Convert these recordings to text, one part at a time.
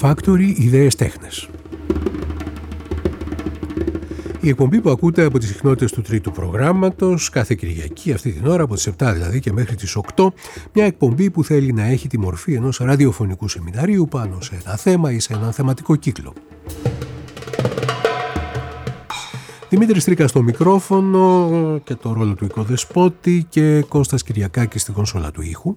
Factory, ιδέες τέχνες. Η εκπομπή που ακούτε από τις συχνότητες του τρίτου προγράμματος κάθε Κυριακή, αυτή την ώρα από τις 7 δηλαδή και μέχρι τις 8, μια εκπομπή που θέλει να έχει τη μορφή ενός ραδιοφωνικού σεμιναρίου πάνω σε ένα θέμα ή σε έναν θεματικό κύκλο. Δημήτρης Τρίκας στο μικρόφωνο και το ρόλο του οικοδεσπότη και Κώστας Κυριακάκης στην κονσόλα του ήχου.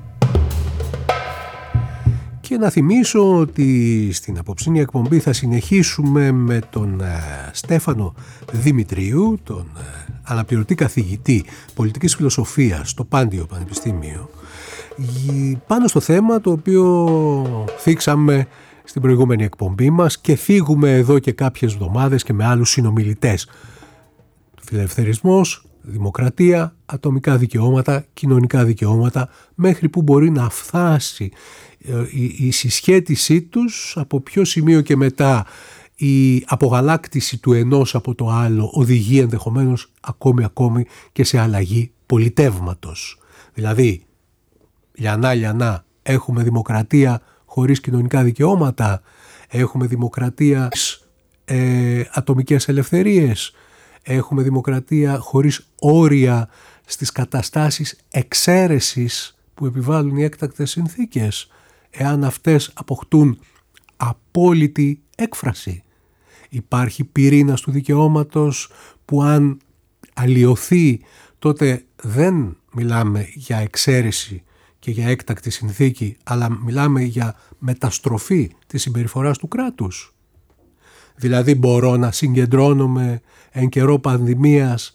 Και να θυμίσω ότι στην απόψινή εκπομπή θα συνεχίσουμε με τον Στέφανο Δημητρίου, τον αναπληρωτή καθηγητή πολιτικής φιλοσοφίας στο Πάντιο Πανεπιστήμιο, πάνω στο θέμα το οποίο θίξαμε στην προηγούμενη εκπομπή μας και φύγουμε εδώ και κάποιες εβδομάδες και με άλλους συνομιλητές. Φιλελευθερισμός, δημοκρατία, ατομικά δικαιώματα, κοινωνικά δικαιώματα, μέχρι που μπορεί να φτάσει η συσχέτισή τους, από ποιο σημείο και μετά η απογαλάκτηση του ενός από το άλλο οδηγεί ενδεχομένως ακόμη και σε αλλαγή πολιτεύματος. Δηλαδή, λιανά, έχουμε δημοκρατία χωρίς κοινωνικά δικαιώματα, έχουμε δημοκρατία ατομικές ελευθερίες, έχουμε δημοκρατία χωρίς όρια στις καταστάσεις εξαίρεσης που επιβάλλουν οι έκτακτες συνθήκες, εάν αυτές αποκτούν απόλυτη έκφραση. Υπάρχει πυρήνας του δικαιώματος που αν αλλοιωθεί τότε δεν μιλάμε για εξαίρεση και για έκτακτη συνθήκη, αλλά μιλάμε για μεταστροφή της συμπεριφοράς του κράτους. Δηλαδή μπορώ να συγκεντρώνομαι εν καιρό πανδημίας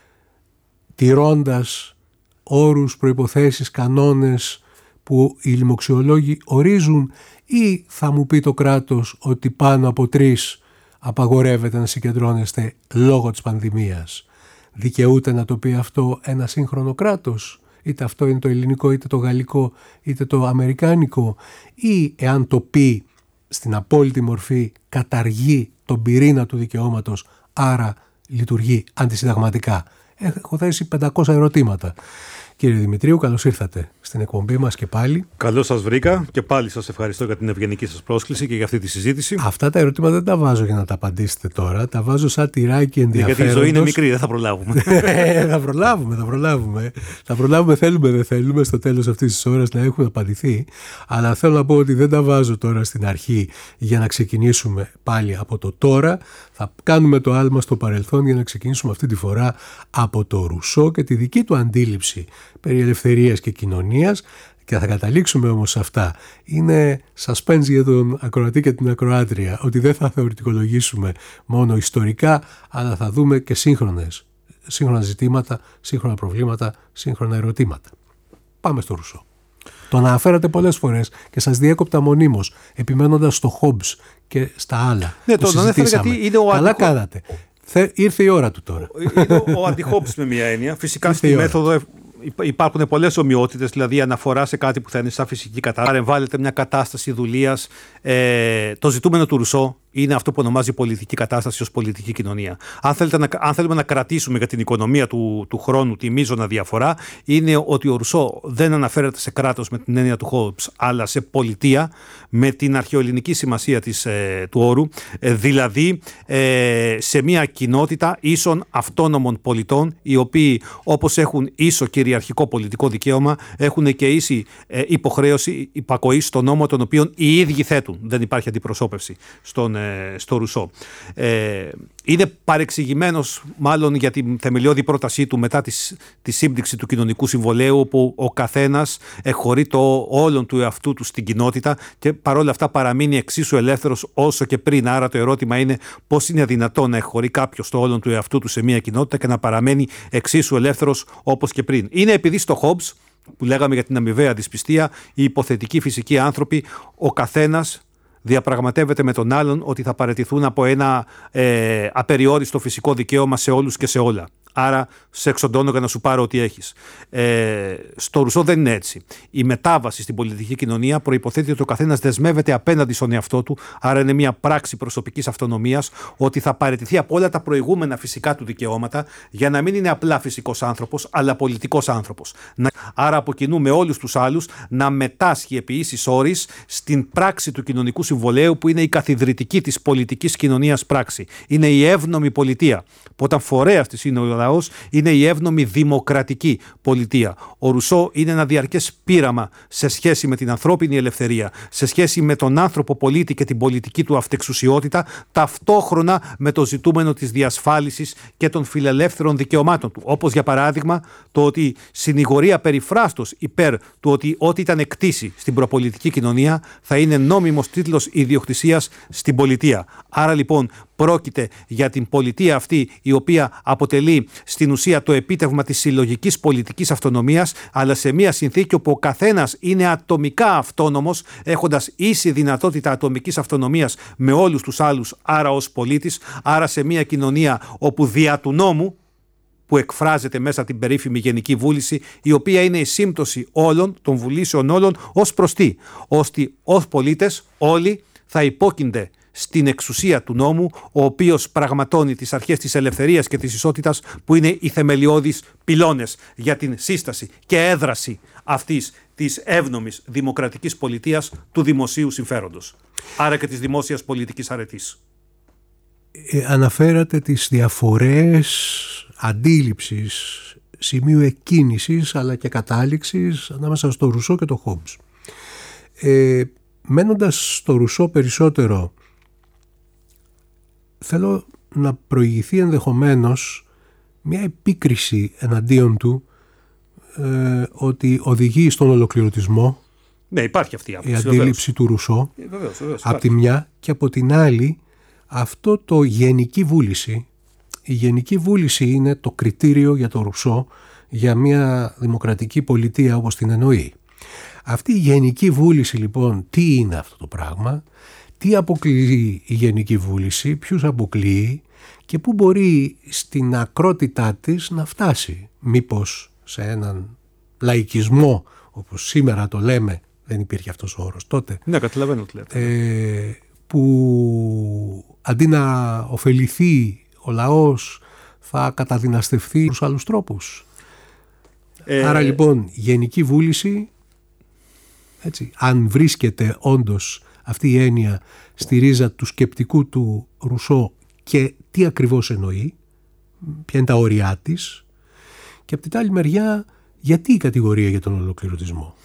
τηρώντας όρους, προϋποθέσεις, κανόνες που οι λοιμοξιολόγοι ορίζουν, ή θα μου πει το κράτος ότι πάνω από 3 απαγορεύεται να συγκεντρώνεστε λόγω της πανδημίας? Δικαιούται να το πει αυτό ένα σύγχρονο κράτος? Είτε αυτό είναι το ελληνικό, είτε το γαλλικό, είτε το αμερικάνικο? Ή εάν το πει στην απόλυτη μορφή καταργεί τον πυρήνα του δικαιώματος, άρα λειτουργεί αντισυνταγματικά? Έχω θέσει 500 ερωτήματα. Κύριε Δημητρίου, καλώς ήρθατε στην εκπομπή μας και πάλι. Καλώς σας βρήκα και πάλι σας ευχαριστώ για την ευγενική σας πρόσκληση και για αυτή τη συζήτηση. Αυτά τα ερωτήματα δεν τα βάζω για να τα απαντήσετε τώρα, τα βάζω σαν τυράκι ενδιαφέροντος. Γιατί η ζωή είναι μικρή, δεν θα προλάβουμε. Θα προλάβουμε, θέλουμε, δεν θέλουμε, στο τέλος αυτής της ώρας να έχουν απαντηθεί. Αλλά θέλω να πω ότι δεν τα βάζω τώρα στην αρχή για να ξεκινήσουμε πάλι από το τώρα. Θα κάνουμε το άλμα στο παρελθόν για να ξεκινήσουμε αυτή τη φορά από το Ρουσό και τη δική του αντίληψη περί ελευθερίας και κοινωνίας, και θα καταλήξουμε όμως σε αυτά. Είναι suspense για τον ακροατή και την ακροάτρια, ότι δεν θα θεωρητικολογήσουμε μόνο ιστορικά, αλλά θα δούμε και σύγχρονα ζητήματα, σύγχρονα προβλήματα, σύγχρονα ερωτήματα. Πάμε στο Ρουσό. Το αναφέρατε πολλές φορές και σας διέκοπτα μονίμως, επιμένοντας στο Hobbes και στα άλλα. Ναι, το ανέφερα γιατί είναι Καλά κάνατε. Ήρθε η ώρα του τώρα. Είναι ο αντι-Hobbes με μια έννοια. Φυσικά στη μέθοδο υπάρχουν πολλές ομοιότητες, δηλαδή αναφορά σε κάτι που θα είναι σαν φυσική κατάσταση. Παρεμβάλλεται μια κατάσταση δουλείας. Το ζητούμενο του Ρουσό είναι αυτό που ονομάζει πολιτική κατάσταση ως πολιτική κοινωνία. Αν θέλουμε να κρατήσουμε για την οικονομία του χρόνου τη μείζωνα διαφορά, είναι ότι ο Ρουσό δεν αναφέρεται σε κράτος με την έννοια του Hobbes, αλλά σε πολιτεία με την αρχαιοελληνική σημασία του όρου, δηλαδή σε μια κοινότητα ίσων αυτόνομων πολιτών, οι οποίοι όπως έχουν ίσο κυριαρχικό πολιτικό δικαίωμα, έχουν και ίση υποχρέωση υπακοής στον νόμο τον οποίον οι ίδιοι θέτουν. Δεν υπάρχει αντιπροσώπευση στο Ρουσό. Είναι παρεξηγημένος μάλλον για την θεμελιώδη πρότασή του μετά τη σύμπτυξη του κοινωνικού συμβολέου, όπου ο καθένας εχωρεί το όλον του εαυτού του στην κοινότητα και παρόλα αυτά παραμείνει εξίσου ελεύθερος όσο και πριν. Άρα το ερώτημα είναι πώς είναι δυνατόν να εχωρεί κάποιος το όλον του εαυτού του σε μια κοινότητα και να παραμένει εξίσου ελεύθερος όπως και πριν? Είναι επειδή στο Hobbes, που λέγαμε για την αμοιβαία δυσπιστία, οι υποθετικοί φυσικοί άνθρωποι, ο καθένας διαπραγματεύεται με τον άλλον ότι θα παραιτηθούν από ένα απεριόριστο φυσικό δικαίωμα σε όλους και σε όλα. Άρα σε εξοντώνω για να σου πάρω ό,τι έχεις. Στο Ρουσό δεν είναι έτσι. Η μετάβαση στην πολιτική κοινωνία προϋποθέτει ότι ο καθένας δεσμεύεται απέναντι στον εαυτό του, άρα είναι μια πράξη προσωπικής αυτονομίας, ότι θα παραιτηθεί από όλα τα προηγούμενα φυσικά του δικαιώματα για να μην είναι απλά φυσικός άνθρωπος, αλλά πολιτικός άνθρωπος. Άρα από κοινού με όλους τους άλλους να μετάσχει επί ίσης όρης στην πράξη του κοινωνικού συμβολέου Συμβολαίου, που είναι η καθιδρυτική της πολιτικής κοινωνίας πράξη. Είναι η εύνομη πολιτεία. Που όταν φορέας της είναι ο λαός, είναι η εύνομη δημοκρατική πολιτεία. Ο Ρουσό είναι ένα διαρκές πείραμα σε σχέση με την ανθρώπινη ελευθερία, σε σχέση με τον άνθρωπο πολίτη και την πολιτική του αυτεξουσιότητα, ταυτόχρονα με το ζητούμενο της διασφάλισης και των φιλελεύθερων δικαιωμάτων του. Όπως για παράδειγμα το ότι συνηγορεί απεριφράστος υπέρ του ότι ό,τι ήταν εκτίσει στην προπολιτική κοινωνία θα είναι νόμιμος τίτλος ιδιοκτησίας στην πολιτεία. Άρα λοιπόν πρόκειται για την πολιτεία αυτή, η οποία αποτελεί στην ουσία το επίτευγμα της συλλογικής πολιτικής αυτονομίας, αλλά σε μια συνθήκη όπου ο καθένας είναι ατομικά αυτόνομος, έχοντας ίση δυνατότητα ατομικής αυτονομίας με όλους τους άλλους, άρα ως πολίτης, άρα σε μια κοινωνία όπου δια του νόμου, που εκφράζεται μέσα από την περίφημη Γενική Βούληση, η οποία είναι η σύμπτωση όλων των βουλήσεων όλων, ως προς τι? Ώστε ως πολίτες όλοι θα υπόκεινται στην εξουσία του νόμου, ο οποίος πραγματώνει τις αρχές της ελευθερίας και της ισότητας, που είναι οι θεμελιώδεις πυλώνες για την σύσταση και έδραση αυτής της εύνομης δημοκρατικής πολιτείας του δημοσίου συμφέροντος, άρα και της δημόσιας πολιτικής αρετής. Αναφέρατε τις διαφορές αντίληψης, σημείου εκκίνησης αλλά και κατάληξης ανάμεσα στο Ρουσό και το Χόμπς. Μένοντας στο Ρουσό περισσότερο, θέλω να προηγηθεί ενδεχομένως μια επίκριση εναντίον του, ότι οδηγεί στον ολοκληρωτισμό. Ναι, υπάρχει αυτή η αντίληψη του Ρουσό, βεβαίως, από τη μια, και από την άλλη αυτό το γενική βούληση. Η γενική βούληση είναι το κριτήριο για το Ρουσό για μια δημοκρατική πολιτεία όπως την εννοεί. Αυτή η γενική βούληση λοιπόν, τι είναι αυτό το πράγμα, τι αποκλείει η γενική βούληση, ποιους αποκλείει και πού μπορεί στην ακρότητά της να φτάσει. Μήπως σε έναν λαϊκισμό, όπως σήμερα το λέμε, δεν υπήρχε αυτός ο όρος τότε. Ναι, καταλαβαίνω τι λέτε. Που αντί να ωφεληθεί ο λαός θα καταδυναστευτεί στους άλλους τρόπους. Άρα λοιπόν γενική βούληση, έτσι, αν βρίσκεται όντως αυτή η έννοια στη ρίζα του σκεπτικού του Ρουσό και τι ακριβώς εννοεί, ποια είναι τα όρια της, και από την άλλη μεριά γιατί η κατηγορία για τον ολοκληρωτισμό.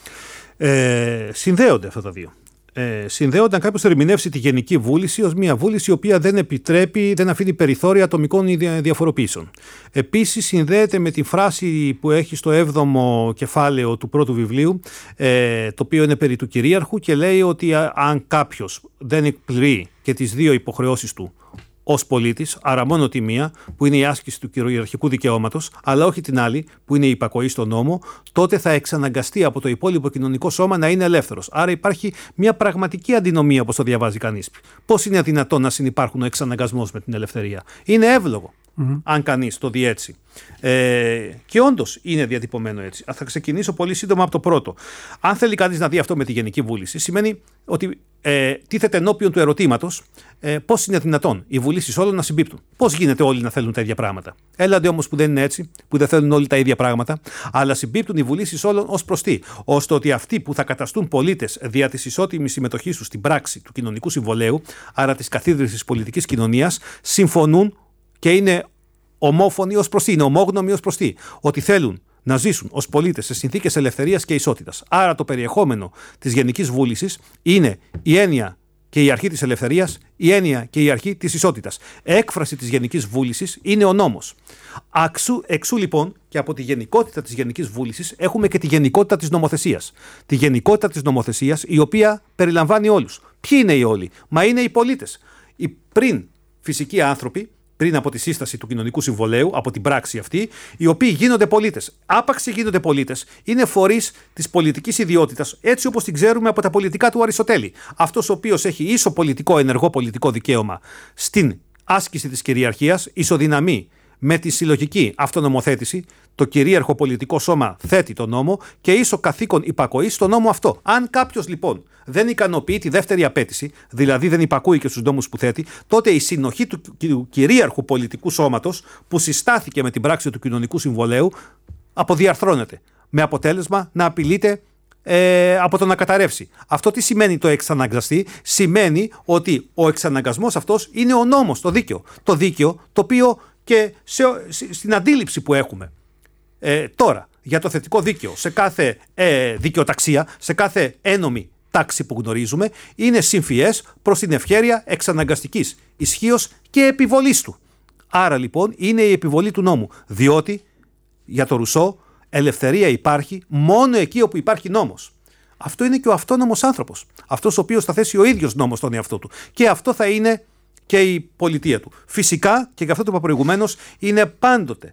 Συνδέονται αυτά τα δύο. Συνδέονται αν κάποιος ερμηνεύσει τη γενική βούληση ως μια βούληση η οποία δεν επιτρέπει, δεν αφήνει περιθώρια ατομικών διαφοροποίησεων. Επίσης συνδέεται με τη φράση που έχει στο 7ο κεφάλαιο του πρώτου βιβλίου, το οποίο είναι περί του κυρίαρχου, και λέει ότι αν κάποιος δεν εκπληρεί και τις δύο υποχρεώσεις του ως πολίτης, άρα μόνο τη μία, που είναι η άσκηση του κυριαρχικού δικαιώματος, αλλά όχι την άλλη, που είναι η υπακοή στον νόμο, τότε θα εξαναγκαστεί από το υπόλοιπο κοινωνικό σώμα να είναι ελεύθερος. Άρα υπάρχει μια πραγματική αντινομία, όπως το διαβάζει κανείς. Πώς είναι δυνατόν να συνυπάρχουν ο εξαναγκασμός με την ελευθερία? Είναι εύλογο, αν κανείς το δει έτσι. Και όντως είναι διατυπωμένο έτσι. Θα ξεκινήσω πολύ σύντομα από το πρώτο. Αν θέλει κανείς να δει αυτό με τη γενική βούληση, σημαίνει ότι τίθεται ενώπιον του ερωτήματος πώς είναι δυνατόν οι βουλήσεις όλων να συμπίπτουν. Πώς γίνεται όλοι να θέλουν τα ίδια πράγματα? Έλαντε όμως που δεν είναι έτσι, που δεν θέλουν όλοι τα ίδια πράγματα, αλλά συμπίπτουν οι βουλήσεις όλων ως προς τι? Ώστε ότι αυτοί που θα καταστούν πολίτες δια της ισότιμης συμμετοχής τους στην πράξη του κοινωνικού συμβολαίου, άρα της καθίδρυσης πολιτικής κοινωνίας, συμφωνούν και είναι ομόφωνοι ως προς τι, είναι ομόγνωμοι ως προς τι? Ότι θέλουν να ζήσουν ως πολίτες σε συνθήκες ελευθερίας και ισότητας. Άρα το περιεχόμενο της γενικής βούλησης είναι η έννοια και η αρχή της ελευθερίας, η έννοια και η αρχή της ισότητας. Έκφραση της γενικής βούλησης είναι ο νόμος. Εξού λοιπόν και από τη γενικότητα της γενικής βούλησης έχουμε και τη γενικότητα της νομοθεσίας. Τη γενικότητα της νομοθεσίας, η οποία περιλαμβάνει όλους. Ποιοι είναι οι όλοι? Μα είναι οι πολίτες. Οι πριν φυσικοί άνθρωποι, πριν από τη σύσταση του κοινωνικού συμβολαίου, από την πράξη αυτή, οι οποίοι γίνονται πολίτες. Άπαξ γίνονται πολίτες, είναι φορείς της πολιτικής ιδιότητας, έτσι όπως την ξέρουμε από τα πολιτικά του Αριστοτέλη. Αυτός ο οποίος έχει ίσο πολιτικό, ενεργό πολιτικό δικαίωμα στην άσκηση της κυριαρχίας, ισοδυναμεί με τη συλλογική αυτονομοθέτηση, το κυρίαρχο πολιτικό σώμα θέτει τον νόμο και ίσο καθήκον υπακοής στον νόμο αυτό. Αν κάποιος λοιπόν δεν ικανοποιεί τη δεύτερη απέτηση, δηλαδή δεν υπακούει και στους νόμους που θέτει, τότε η συνοχή του κυρίαρχου πολιτικού σώματος που συστάθηκε με την πράξη του κοινωνικού συμβολαίου αποδιαρθρώνεται. Με αποτέλεσμα να απειλείται από το να καταρρεύσει. Αυτό τι σημαίνει το εξαναγκαστεί? Σημαίνει ότι ο εξαναγκασμός αυτός είναι ο νόμος, το δίκαιο. Το δίκαιο το οποίο και στην αντίληψη που έχουμε τώρα για το θετικό δίκαιο σε κάθε δικαιοταξία, σε κάθε ένομη τάξη που γνωρίζουμε, είναι συμφιές προς την ευχέρεια εξαναγκαστικής ισχύως και επιβολής του. Άρα λοιπόν είναι η επιβολή του νόμου, διότι για το Ρουσό ελευθερία υπάρχει μόνο εκεί όπου υπάρχει νόμος. Αυτό είναι και ο αυτόνομος άνθρωπος, αυτός ο οποίος θα θέσει ο ίδιος νόμος στον εαυτό του, και αυτό θα είναι και η πολιτεία του. Φυσικά, και γι' αυτό το είπα προηγουμένως, είναι πάντοτε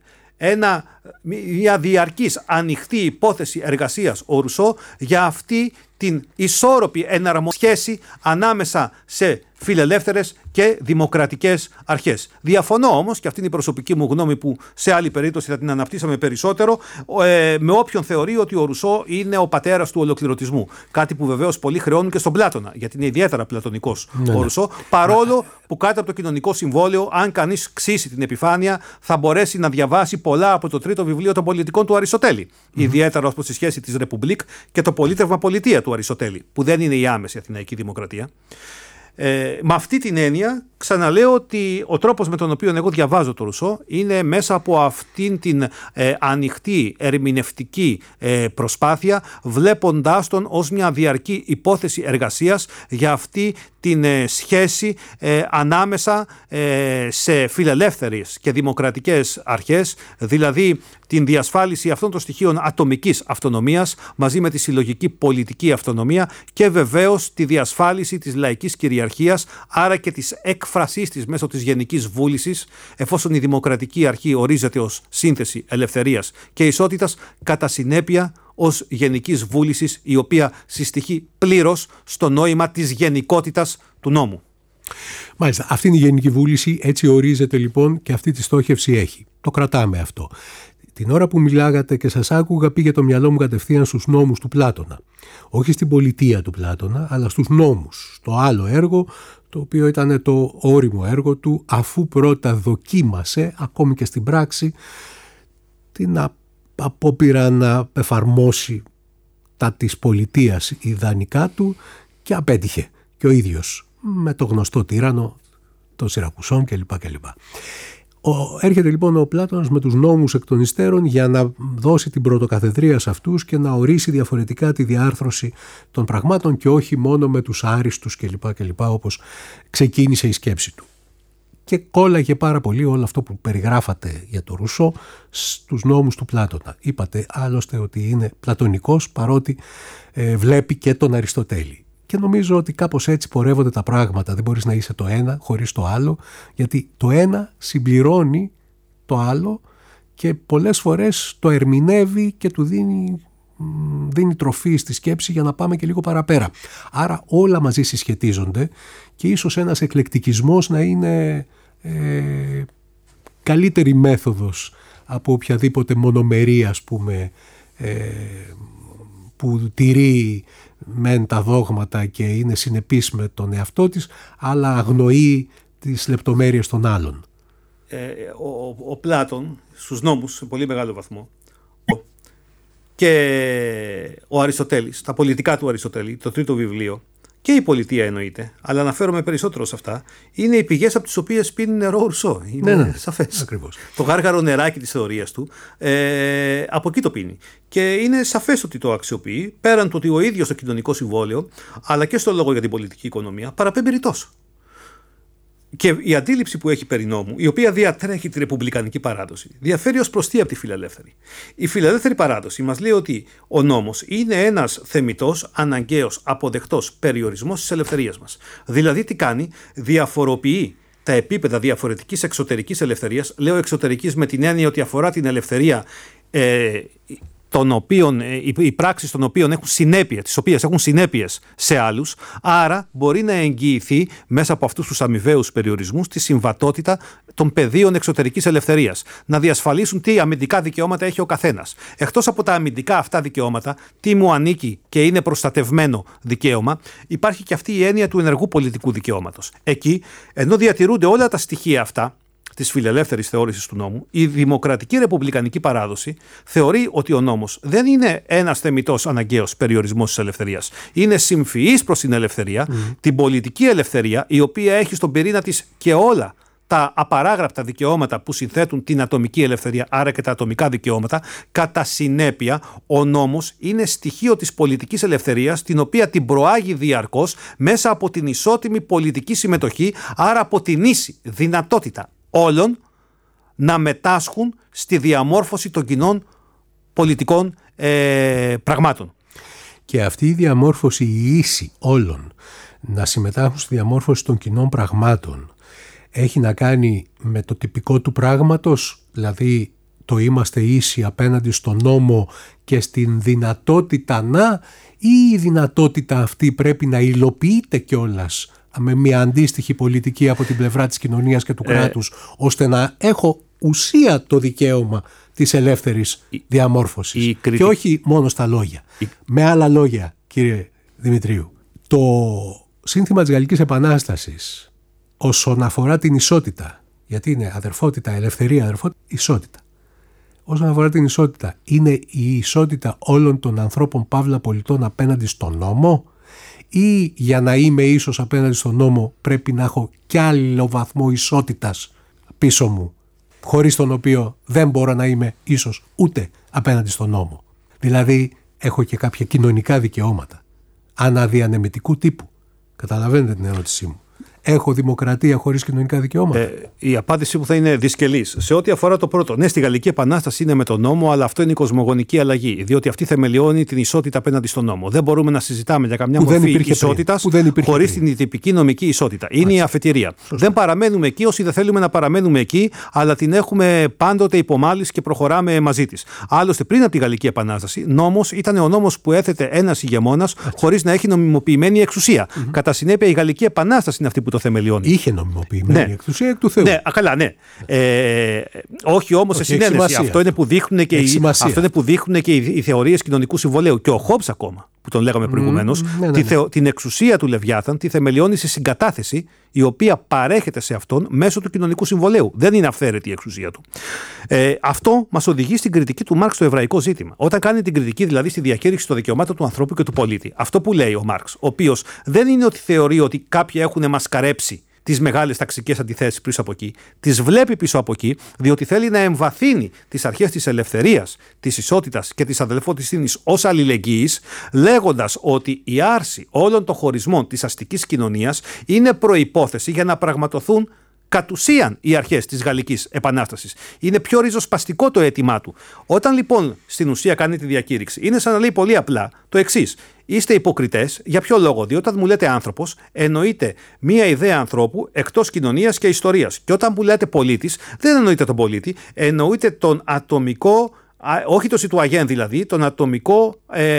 μια διαρκής ανοιχτή υπόθεση εργασίας ο Ρουσό για αυτή την ισόρροπη εναρμοσχέση ανάμεσα σε φιλελεύθερες και δημοκρατικές αρχές. Διαφωνώ όμως, και αυτή είναι η προσωπική μου γνώμη που σε άλλη περίπτωση θα την αναπτύσσαμε περισσότερο, με όποιον θεωρεί ότι ο Ρουσό είναι ο πατέρας του ολοκληρωτισμού. Κάτι που βεβαίως πολλοί χρεώνουν και στον Πλάτωνα, γιατί είναι ιδιαίτερα πλατωνικός ο Ρουσό, παρόλο που κάτω από το κοινωνικό συμβόλαιο, αν κανείς ξύσει την επιφάνεια, θα μπορέσει να διαβάσει πολλά από το τρίτο βιβλίο των πολιτικών του Αριστοτέλη. Ιδιαίτερα ως προς τη σχέση της Ρεπουμπλίκ και το πολίτευμα πολιτεία του Αριστοτέλη, που δεν είναι η άμεση αθηναϊκή δημοκρατία. Με αυτή την έννοια ξαναλέω ότι ο τρόπος με τον οποίο εγώ διαβάζω το Ρουσό είναι μέσα από αυτήν την ανοιχτή ερμηνευτική προσπάθεια, βλέποντάς τον ως μια διαρκή υπόθεση εργασίας για αυτή την σχέση ανάμεσα σε φιλελεύθερες και δημοκρατικές αρχές, δηλαδή την διασφάλιση αυτών των στοιχείων ατομικής αυτονομίας μαζί με τη συλλογική πολιτική αυτονομία και βεβαίως τη διασφάλιση της λαϊκής κυριαρχίας, άρα και της έκφρασής της μέσω της γενικής βούλησης, εφόσον η δημοκρατική αρχή ορίζεται ως σύνθεση ελευθερίας και ισότητας, κατά συνέπεια ως γενικής βούλησης, η οποία συστοιχεί πλήρως στο νόημα της γενικότητας του νόμου. Μάλιστα, αυτή είναι η γενική βούληση, έτσι ορίζεται λοιπόν και αυτή τη στόχευση έχει. Το κρατάμε αυτό. Την ώρα που μιλάγατε και σας άκουγα, πήγε το μυαλό μου κατευθείαν στους νόμους του Πλάτωνα. Όχι στην πολιτεία του Πλάτωνα, αλλά στους νόμους. Το άλλο έργο, το οποίο ήταν το όριμο έργο του, αφού πρώτα δοκίμασε, ακόμη και στην πράξη, την απόπειρα να εφαρμόσει τα της πολιτείας ιδανικά του, και απέτυχε και ο ίδιος με το γνωστό τύραννο των Σιρακουσών κλπ. Έρχεται λοιπόν ο Πλάτωνας με τους νόμους εκ των υστέρων για να δώσει την πρωτοκαθεδρία σε αυτούς και να ορίσει διαφορετικά τη διάρθρωση των πραγμάτων και όχι μόνο με τους άριστους κλπ. Όπως ξεκίνησε η σκέψη του. Και κόλλαγε πάρα πολύ όλο αυτό που περιγράφατε για το Ρουσό στους νόμους του Πλάτωνα. Είπατε άλλωστε ότι είναι πλατωνικός, παρότι βλέπει και τον Αριστοτέλη. Και νομίζω ότι κάπως έτσι πορεύονται τα πράγματα. Δεν μπορείς να είσαι το ένα χωρίς το άλλο, γιατί το ένα συμπληρώνει το άλλο και πολλές φορές το ερμηνεύει και του δίνει τροφή στη σκέψη για να πάμε και λίγο παραπέρα. Άρα όλα μαζί συσχετίζονται και ίσως ένας εκλεκτικισμός να είναι καλύτερη μέθοδος από οποιαδήποτε μονομερή, ας πούμε, που τηρεί μεν τα δόγματα και είναι συνεπής με τον εαυτό της, αλλά αγνοεί τις λεπτομέρειες των άλλων. Ο Πλάτων στους νόμους σε πολύ μεγάλο βαθμό και ο Αριστοτέλης, τα πολιτικά του Αριστοτέλη, το τρίτο βιβλίο, και η πολιτεία εννοείται, αλλά αναφέρομαι περισσότερο σε αυτά, είναι οι πηγές από τις οποίες πίνει νερό ο Ρουσό. Είναι σαφές. Ακριβώς. Το γάργαρο νεράκι της θεωρίας του, από εκεί το πίνει. Και είναι σαφές ότι το αξιοποιεί, πέραν του ότι ο ίδιος στο κοινωνικό συμβόλαιο, αλλά και στο λόγο για την πολιτική οικονομία, παραπέμπει ρητός. Και η αντίληψη που έχει περί νόμου, η οποία διατρέχει τη ρεπουμπλικανική παράδοση, διαφέρει ως προς τι από τη φιλελεύθερη. Η φιλελεύθερη παράδοση μας λέει ότι ο νόμος είναι ένας θεμιτός, αναγκαίος, αποδεκτός περιορισμός της ελευθερίας μας. Δηλαδή τι κάνει? Διαφοροποιεί τα επίπεδα διαφορετικής εξωτερικής ελευθερίας. Λέω εξωτερικής με την έννοια ότι αφορά την ελευθερία των οποίων, οι πράξεις των οποίων έχουν συνέπειες, τις οποίες έχουν συνέπειες σε άλλους, άρα μπορεί να εγγυηθεί μέσα από αυτούς τους αμοιβαίους περιορισμούς τη συμβατότητα των πεδίων εξωτερικής ελευθερίας. Να διασφαλίσουν τι αμυντικά δικαιώματα έχει ο καθένας. Εκτός από τα αμυντικά αυτά δικαιώματα, τι μου ανήκει και είναι προστατευμένο δικαίωμα, υπάρχει και αυτή η έννοια του ενεργού πολιτικού δικαιώματος. Εκεί, ενώ διατηρούνται όλα τα στοιχεία αυτά της φιλελεύθερης θεώρησης του νόμου, η δημοκρατική ρεπουμπλικανική παράδοση θεωρεί ότι ο νόμος δεν είναι ένας θεμιτός αναγκαίος περιορισμός της ελευθερίας. Είναι συμφυής προς την ελευθερία, την πολιτική ελευθερία, η οποία έχει στον πυρήνα της και όλα τα απαράγραπτα δικαιώματα που συνθέτουν την ατομική ελευθερία, άρα και τα ατομικά δικαιώματα. Κατά συνέπεια, ο νόμος είναι στοιχείο της πολιτικής ελευθερίας, την οποία την προάγει διαρκώς μέσα από την ισότιμη πολιτική συμμετοχή, άρα από την ίση δυνατότητα όλων να μετάσχουν στη διαμόρφωση των κοινών πολιτικών πραγμάτων. Και αυτή η διαμόρφωση, η ίση όλων να συμμετάσχουν στη διαμόρφωση των κοινών πραγμάτων, έχει να κάνει με το τυπικό του πράγματος, δηλαδή το είμαστε ίσοι απέναντι στον νόμο και στην δυνατότητα ή η δυνατότητα αυτή πρέπει να υλοποιείται κιόλας με μια αντίστοιχη πολιτική από την πλευρά της κοινωνίας και του κράτους, ώστε να έχω ουσία το δικαίωμα της ελεύθερης διαμόρφωσης και όχι μόνο στα λόγια. Με άλλα λόγια, κύριε Δημητρίου, το σύνθημα της Γαλλικής Επανάστασης όσον αφορά την ισότητα, γιατί είναι αδερφότητα, ελευθερία, αδερφότητα, ισότητα. Όσον αφορά την ισότητα, είναι η ισότητα όλων των ανθρώπων παύλα πολιτών απέναντι στον νόμο, ή για να είμαι ίσος απέναντι στον νόμο πρέπει να έχω κι άλλο βαθμό ισότητας πίσω μου, χωρίς τον οποίο δεν μπορώ να είμαι ίσος ούτε απέναντι στον νόμο. Δηλαδή έχω και κάποια κοινωνικά δικαιώματα αναδιανεμητικού τύπου. Καταλαβαίνετε την ερώτησή μου. Έχω δημοκρατία χωρίς κοινωνικά δικαιώματα? Η απάντησή μου θα είναι δυσκελής. Σε ό,τι αφορά το πρώτο, ναι, στη Γαλλική Επανάσταση είναι με τον νόμο, αλλά αυτό είναι η κοσμογονική αλλαγή. Διότι αυτή θεμελιώνει την ισότητα απέναντι στον νόμο. Δεν μπορούμε να συζητάμε για καμιά μορφή ισότητας χωρίς την τυπική νομική ισότητα. Είναι η αφετηρία. Δεν παραμένουμε εκεί όσοι δεν θέλουμε να παραμένουμε εκεί, αλλά την έχουμε πάντοτε υπομάλυση και προχωράμε μαζί της. Άλλωστε, πριν από τη Γαλλική Επανάσταση, νόμος ήταν ο νόμος που έθετε ένας ηγεμόνας χωρίς να έχει νομιμοποιημένη εξουσία. Κατά συνέπεια, η Γαλλική Επανάσταση είναι αυτή που το θεμελιώνει. Είχε νομιμοποιημένη εξουσία εκ του Θεού. Ναι, καλά, ναι. Όχι όμως σε συνένεση. Αυτό είναι που δείχνουν και οι θεωρίες κοινωνικού συμβολέου. Και ο Χόμπς ακόμα, που τον λέγαμε προηγουμένως, την εξουσία του Λεβιάθαν τη θεμελιώνει σε συγκατάθεση, η οποία παρέχεται σε αυτόν μέσω του κοινωνικού συμβολέου. Δεν είναι αυθαίρετη η εξουσία του. Αυτό μας οδηγεί στην κριτική του Μάρξ στο εβραϊκό ζήτημα. Όταν κάνει την κριτική δηλαδή στη διακήρυξη των δικαιωμάτων του ανθρώπου και του πολίτη, αυτό που λέει ο Μάρξ, ο οποίος δεν είναι ότι θεωρεί ότι κάποιοι έχουν μασκαρέψει τις μεγάλες ταξικές αντιθέσεις πίσω από εκεί, τις βλέπει πίσω από εκεί, διότι θέλει να εμβαθύνει τις αρχές της ελευθερίας, της ισότητας και της αδελφότητας ως αλληλεγγύης, λέγοντας ότι η άρση όλων των χωρισμών της αστικής κοινωνίας είναι προϋπόθεση για να πραγματοθούν κατ' ουσίαν οι αρχές της Γαλλικής Επανάστασης. Είναι πιο ριζοσπαστικό το αίτημά του. Όταν λοιπόν στην ουσία κάνει τη διακήρυξη, είναι σαν να λέει πολύ απλά το εξής. Είστε υποκριτές. Για ποιο λόγο? Διότι όταν μου λέτε άνθρωπος, εννοείται μία ιδέα ανθρώπου εκτός κοινωνίας και ιστορίας. Και όταν μου λέτε πολίτης, δεν εννοείται τον πολίτη, εννοείται τον ατομικό, όχι το σιτουαγέν δηλαδή, τον ατομικό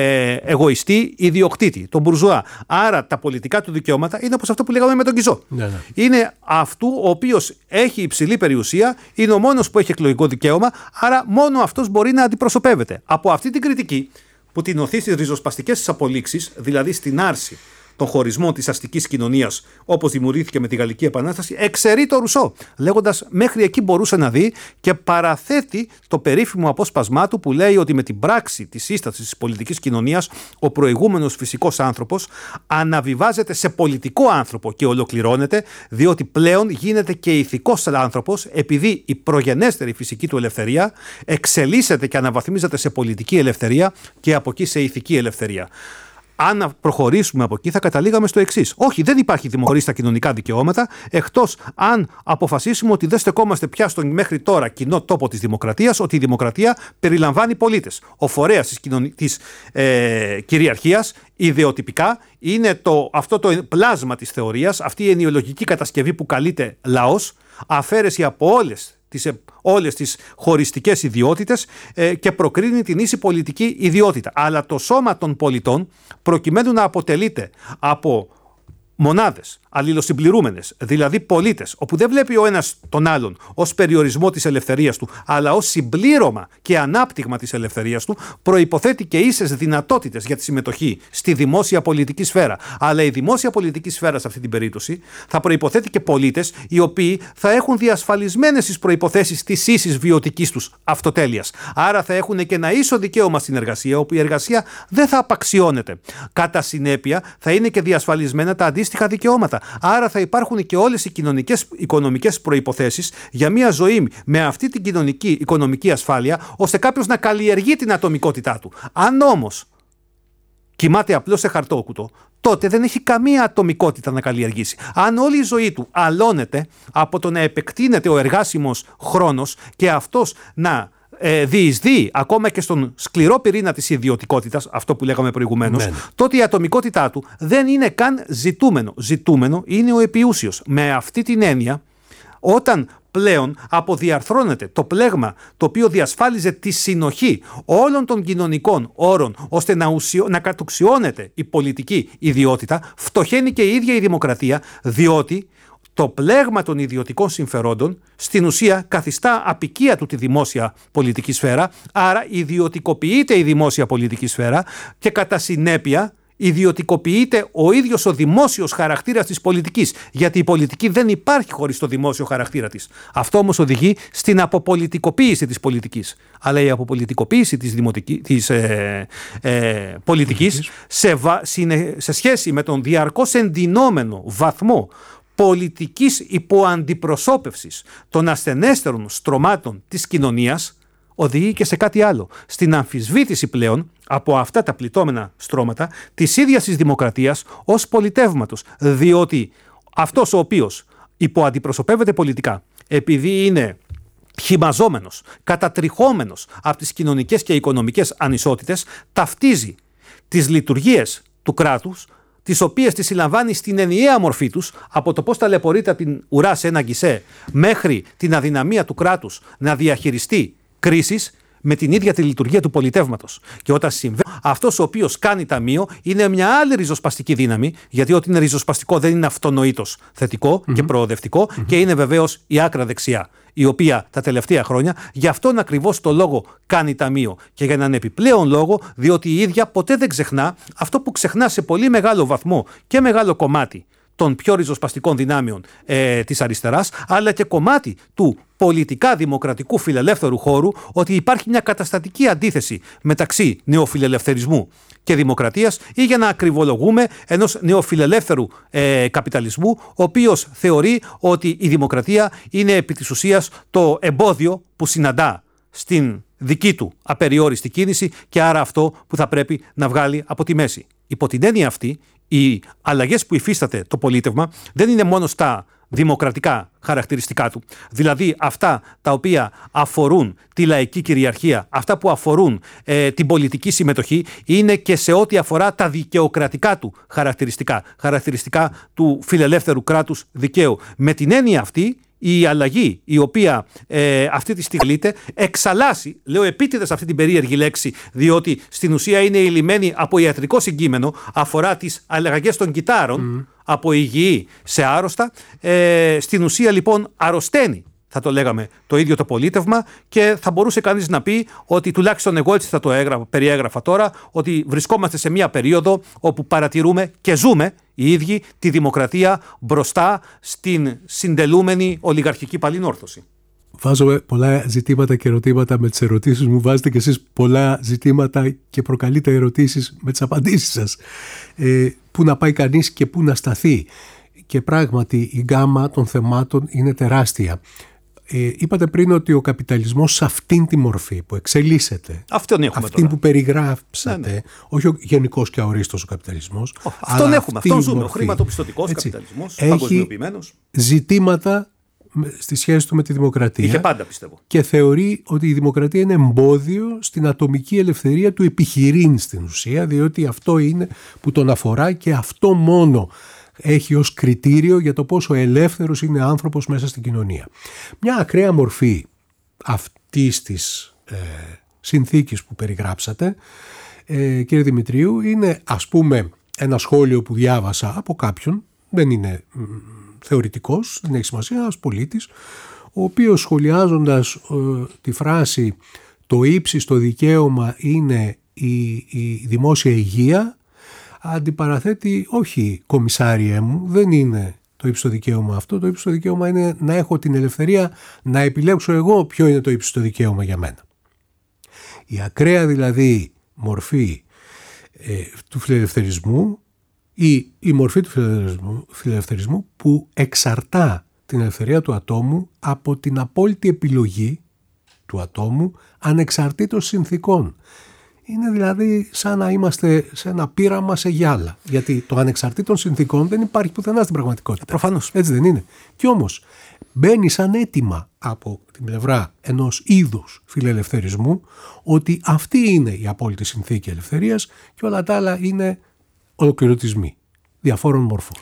εγωιστή ιδιοκτήτη, τον μπουρζουά. Άρα τα πολιτικά του δικαιώματα είναι όπως αυτό που λέγαμε με τον Κιζό. Ναι. Είναι αυτού ο οποίος έχει υψηλή περιουσία, είναι ο μόνος που έχει εκλογικό δικαίωμα, άρα μόνο αυτός μπορεί να αντιπροσωπεύεται. Από αυτή την κριτική που την οθεί στις ριζοσπαστικές της απολύξεις, δηλαδή στην άρση των χωρισμών της αστικής κοινωνίας, όπως δημιουργήθηκε με τη Γαλλική Επανάσταση, εξαιρεί το Ρουσό, λέγοντας μέχρι εκεί μπορούσε να δει, και παραθέτει το περίφημο απόσπασμά του που λέει ότι με την πράξη της σύστασης της πολιτικής κοινωνίας ο προηγούμενος φυσικός άνθρωπος αναβιβάζεται σε πολιτικό άνθρωπο και ολοκληρώνεται, διότι πλέον γίνεται και ηθικός άνθρωπος, επειδή η προγενέστερη φυσική του ελευθερία εξελίσσεται και αναβαθμίζεται σε πολιτική ελευθερία και από εκεί σε ηθική ελευθερία. Αν προχωρήσουμε από εκεί, θα καταλήγαμε στο εξής. Όχι, δεν υπάρχει δημοκρατία στα κοινωνικά δικαιώματα, εκτός αν αποφασίσουμε ότι δεν στεκόμαστε πια στον μέχρι τώρα κοινό τόπο της δημοκρατίας, ότι η δημοκρατία περιλαμβάνει πολίτες. Ο φορέας της κυριαρχίας, ιδεοτυπικά, είναι αυτό το πλάσμα της θεωρίας, αυτή η ενοιολογική κατασκευή που καλείται λαός, αφαίρεση από όλες τις χωριστικές ιδιότητες και προκρίνει την ίση πολιτική ιδιότητα. Αλλά το σώμα των πολιτών, προκειμένου να αποτελείται από μονάδες, αλληλοσυμπληρούμενες, δηλαδή πολίτες, όπου δεν βλέπει ο ένας τον άλλον ως περιορισμό της ελευθερίας του, αλλά ως συμπλήρωμα και ανάπτυγμα της ελευθερίας του, προϋποθέτει και ίσες δυνατότητες για τη συμμετοχή στη δημόσια πολιτική σφαίρα. Αλλά η δημόσια πολιτική σφαίρα σε αυτή την περίπτωση θα προϋποθέτει και πολίτες οι οποίοι θα έχουν διασφαλισμένες τις προϋποθέσεις της ίσης βιωτικής τους αυτοτέλειας. Άρα θα έχουν και ένα ίσο δικαίωμα στην εργασία, όπου η εργασία δεν θα απαξιώνεται. Κατά συνέπεια, θα είναι και διασφαλισμένα τα αντίστοιχα δικαιώματα. Άρα θα υπάρχουν και όλες οι κοινωνικές, οικονομικές προϋποθέσεις για μια ζωή με αυτή την κοινωνική, οικονομική ασφάλεια, ώστε κάποιος να καλλιεργεί την ατομικότητά του. Αν όμως κοιμάται απλώς σε χαρτόκουτο, τότε δεν έχει καμία ατομικότητα να καλλιεργήσει. Αν όλη η ζωή του αλώνεται από το να επεκτείνεται ο εργάσιμος χρόνος και αυτός να διεισδύει ακόμα και στον σκληρό πυρήνα της ιδιωτικότητας, αυτό που λέγαμε προηγουμένως, τότε η ατομικότητά του δεν είναι καν ζητούμενο. Ζητούμενο είναι ο επιούσιος. Με αυτή την έννοια, όταν πλέον αποδιαρθρώνεται το πλέγμα το οποίο διασφάλιζε τη συνοχή όλων των κοινωνικών όρων ώστε να κατουξιώνεται η πολιτική ιδιότητα, φτωχαίνει και η ίδια η δημοκρατία, διότι το πλέγμα των ιδιωτικών συμφερόντων στην ουσία καθιστά απικία του τη δημόσια πολιτική σφαίρα, άρα ιδιωτικοποιείται η δημόσια πολιτική σφαίρα και κατά συνέπεια ιδιωτικοποιείται ο ίδιος ο δημόσιος χαρακτήρας της πολιτικής, γιατί η πολιτική δεν υπάρχει χωρίς το δημόσιο χαρακτήρα της. Αυτό όμως οδηγεί στην αποπολιτικοποίηση της πολιτικής. Αλλά η αποπολιτικοποίηση της πολιτικής σε σχέση με τον διαρκώς εντυνόμενο βαθμό πολιτικής υποαντιπροσώπευσης των ασθενέστερων στρωμάτων της κοινωνίας, οδηγεί και σε κάτι άλλο. Στην αμφισβήτηση πλέον από αυτά τα πληττόμενα στρώματα της ίδιας της δημοκρατίας ως πολιτεύματος. Διότι αυτός ο οποίος υποαντιπροσωπεύεται πολιτικά, επειδή είναι χυμαζόμενος, κατατριχόμενος από τις κοινωνικές και οικονομικές ανισότητες, ταυτίζει τις λειτουργίες του κράτους, τις οποίες τις συλλαμβάνει στην ενιαία μορφή τους, από το πώς ταλαιπωρείται από την ουρά σε ένα γκισέ μέχρι την αδυναμία του κράτους να διαχειριστεί κρίσεις, με την ίδια τη λειτουργία του πολιτεύματος. Και όταν συμβαίνει, αυτός ο οποίος κάνει ταμείο είναι μια άλλη ριζοσπαστική δύναμη, γιατί ό,τι είναι ριζοσπαστικό δεν είναι αυτονοήτως θετικό και προοδευτικό, και είναι βεβαίως η άκρα δεξιά, η οποία τα τελευταία χρόνια γι' αυτόν ακριβώς το λόγο κάνει ταμείο. Και για έναν επιπλέον λόγο, διότι η ίδια ποτέ δεν ξεχνά αυτό που ξεχνά σε πολύ μεγάλο βαθμό και μεγάλο κομμάτι των πιο ριζοσπαστικών δυνάμεων της αριστεράς, αλλά και κομμάτι του πολιτικά δημοκρατικού φιλελεύθερου χώρου, ότι υπάρχει μια καταστατική αντίθεση μεταξύ νεοφιλελευθερισμού και δημοκρατίας, ή για να ακριβολογούμε ενός νεοφιλελεύθερου καπιταλισμού, ο οποίος θεωρεί ότι η δημοκρατία είναι επί της ουσίας το εμπόδιο που συναντά στην δική του απεριόριστη κίνηση και άρα αυτό που θα πρέπει να βγάλει από τη μέση. Υπό την έννοια αυτή, οι αλλαγές που υφίσταται το πολίτευμα δεν είναι μόνο στα δημοκρατικά χαρακτηριστικά του, δηλαδή αυτά τα οποία αφορούν τη λαϊκή κυριαρχία, αυτά που αφορούν την πολιτική συμμετοχή, είναι και σε ό,τι αφορά τα δικαιοκρατικά του χαρακτηριστικά του φιλελεύθερου κράτους δικαίου. Με την έννοια αυτή, η αλλαγή η οποία αυτή τη στιγμή καλείται εξαλλάσσει, λέω επίτηδες αυτή την περίεργη λέξη, διότι στην ουσία είναι ηλυμένη από ιατρικό συγκείμενο, αφορά τις αλλαγές των κυτάρων από υγιή σε άρρωστα, στην ουσία λοιπόν αρρωσταίνει, θα το λέγαμε, το ίδιο το πολίτευμα, και θα μπορούσε κανείς να πει ότι, τουλάχιστον εγώ έτσι θα το περιέγραφα τώρα, ότι βρισκόμαστε σε μια περίοδο όπου παρατηρούμε και ζούμε οι ίδιοι τη δημοκρατία μπροστά στην συντελούμενη ολιγαρχική παλινόρθωση. Βάζω πολλά ζητήματα και ερωτήματα με τις ερωτήσεις μου. Βάζετε και εσείς πολλά ζητήματα και προκαλείτε ερωτήσεις με τις απαντήσεις σας. Πού να πάει κανείς και πού να σταθεί. Και πράγματι η γκάμα των θεμάτων είναι τεράστια. Είπατε πριν ότι ο καπιταλισμός σε αυτήν τη μορφή που εξελίσσεται, αυτήν που περιγράψατε, όχι ο γενικός και αορίστος ο καπιταλισμός, αυτόν έχουμε, αυτόν ζούμε, ο χρηματοπιστωτικός καπιταλισμός, παγκοσμιοποιημένος. Ζητήματα στη σχέση του με τη δημοκρατία. Είχε πάντα, πιστεύω. Και θεωρεί ότι η δημοκρατία είναι εμπόδιο στην ατομική ελευθερία του επιχειρήν στην ουσία, διότι αυτό είναι που τον αφορά και αυτό μόνο έχει ως κριτήριο για το πόσο ελεύθερος είναι άνθρωπος μέσα στην κοινωνία. Μια ακραία μορφή αυτής της συνθήκης που περιγράψατε, κύριε Δημητρίου, είναι, ας πούμε, ένα σχόλιο που διάβασα από κάποιον δεν είναι θεωρητικός, δεν έχει σημασία, ένας πολίτης, ο οποίος σχολιάζοντας τη φράση «το ύψιστο δικαίωμα είναι η δημόσια υγεία», αντιπαραθέτει «όχι κομισάριέ μου, δεν είναι το ύψιστο δικαίωμα αυτό, το ύψιστο δικαίωμα είναι να έχω την ελευθερία να επιλέξω εγώ ποιο είναι το ύψιστο δικαίωμα για μένα». Η ακραία δηλαδή μορφή του φιλελευθερισμού ή η μορφή του φιλελευθερισμού που εξαρτά την ελευθερία του ατόμου από την απόλυτη επιλογή του ατόμου ανεξαρτήτως συνθήκων. Είναι δηλαδή σαν να είμαστε σε ένα πείραμα σε γυάλα. Γιατί το ανεξαρτήτων συνθήκων δεν υπάρχει πουθενά στην πραγματικότητα. Προφανώς. Έτσι δεν είναι. Κι όμως μπαίνει σαν αίτημα από την πλευρά ενός είδους φιλελευθερισμού ότι αυτή είναι η απόλυτη συνθήκη ελευθερίας και όλα τα άλλα είναι ολοκληρωτισμοί διαφόρων μορφών.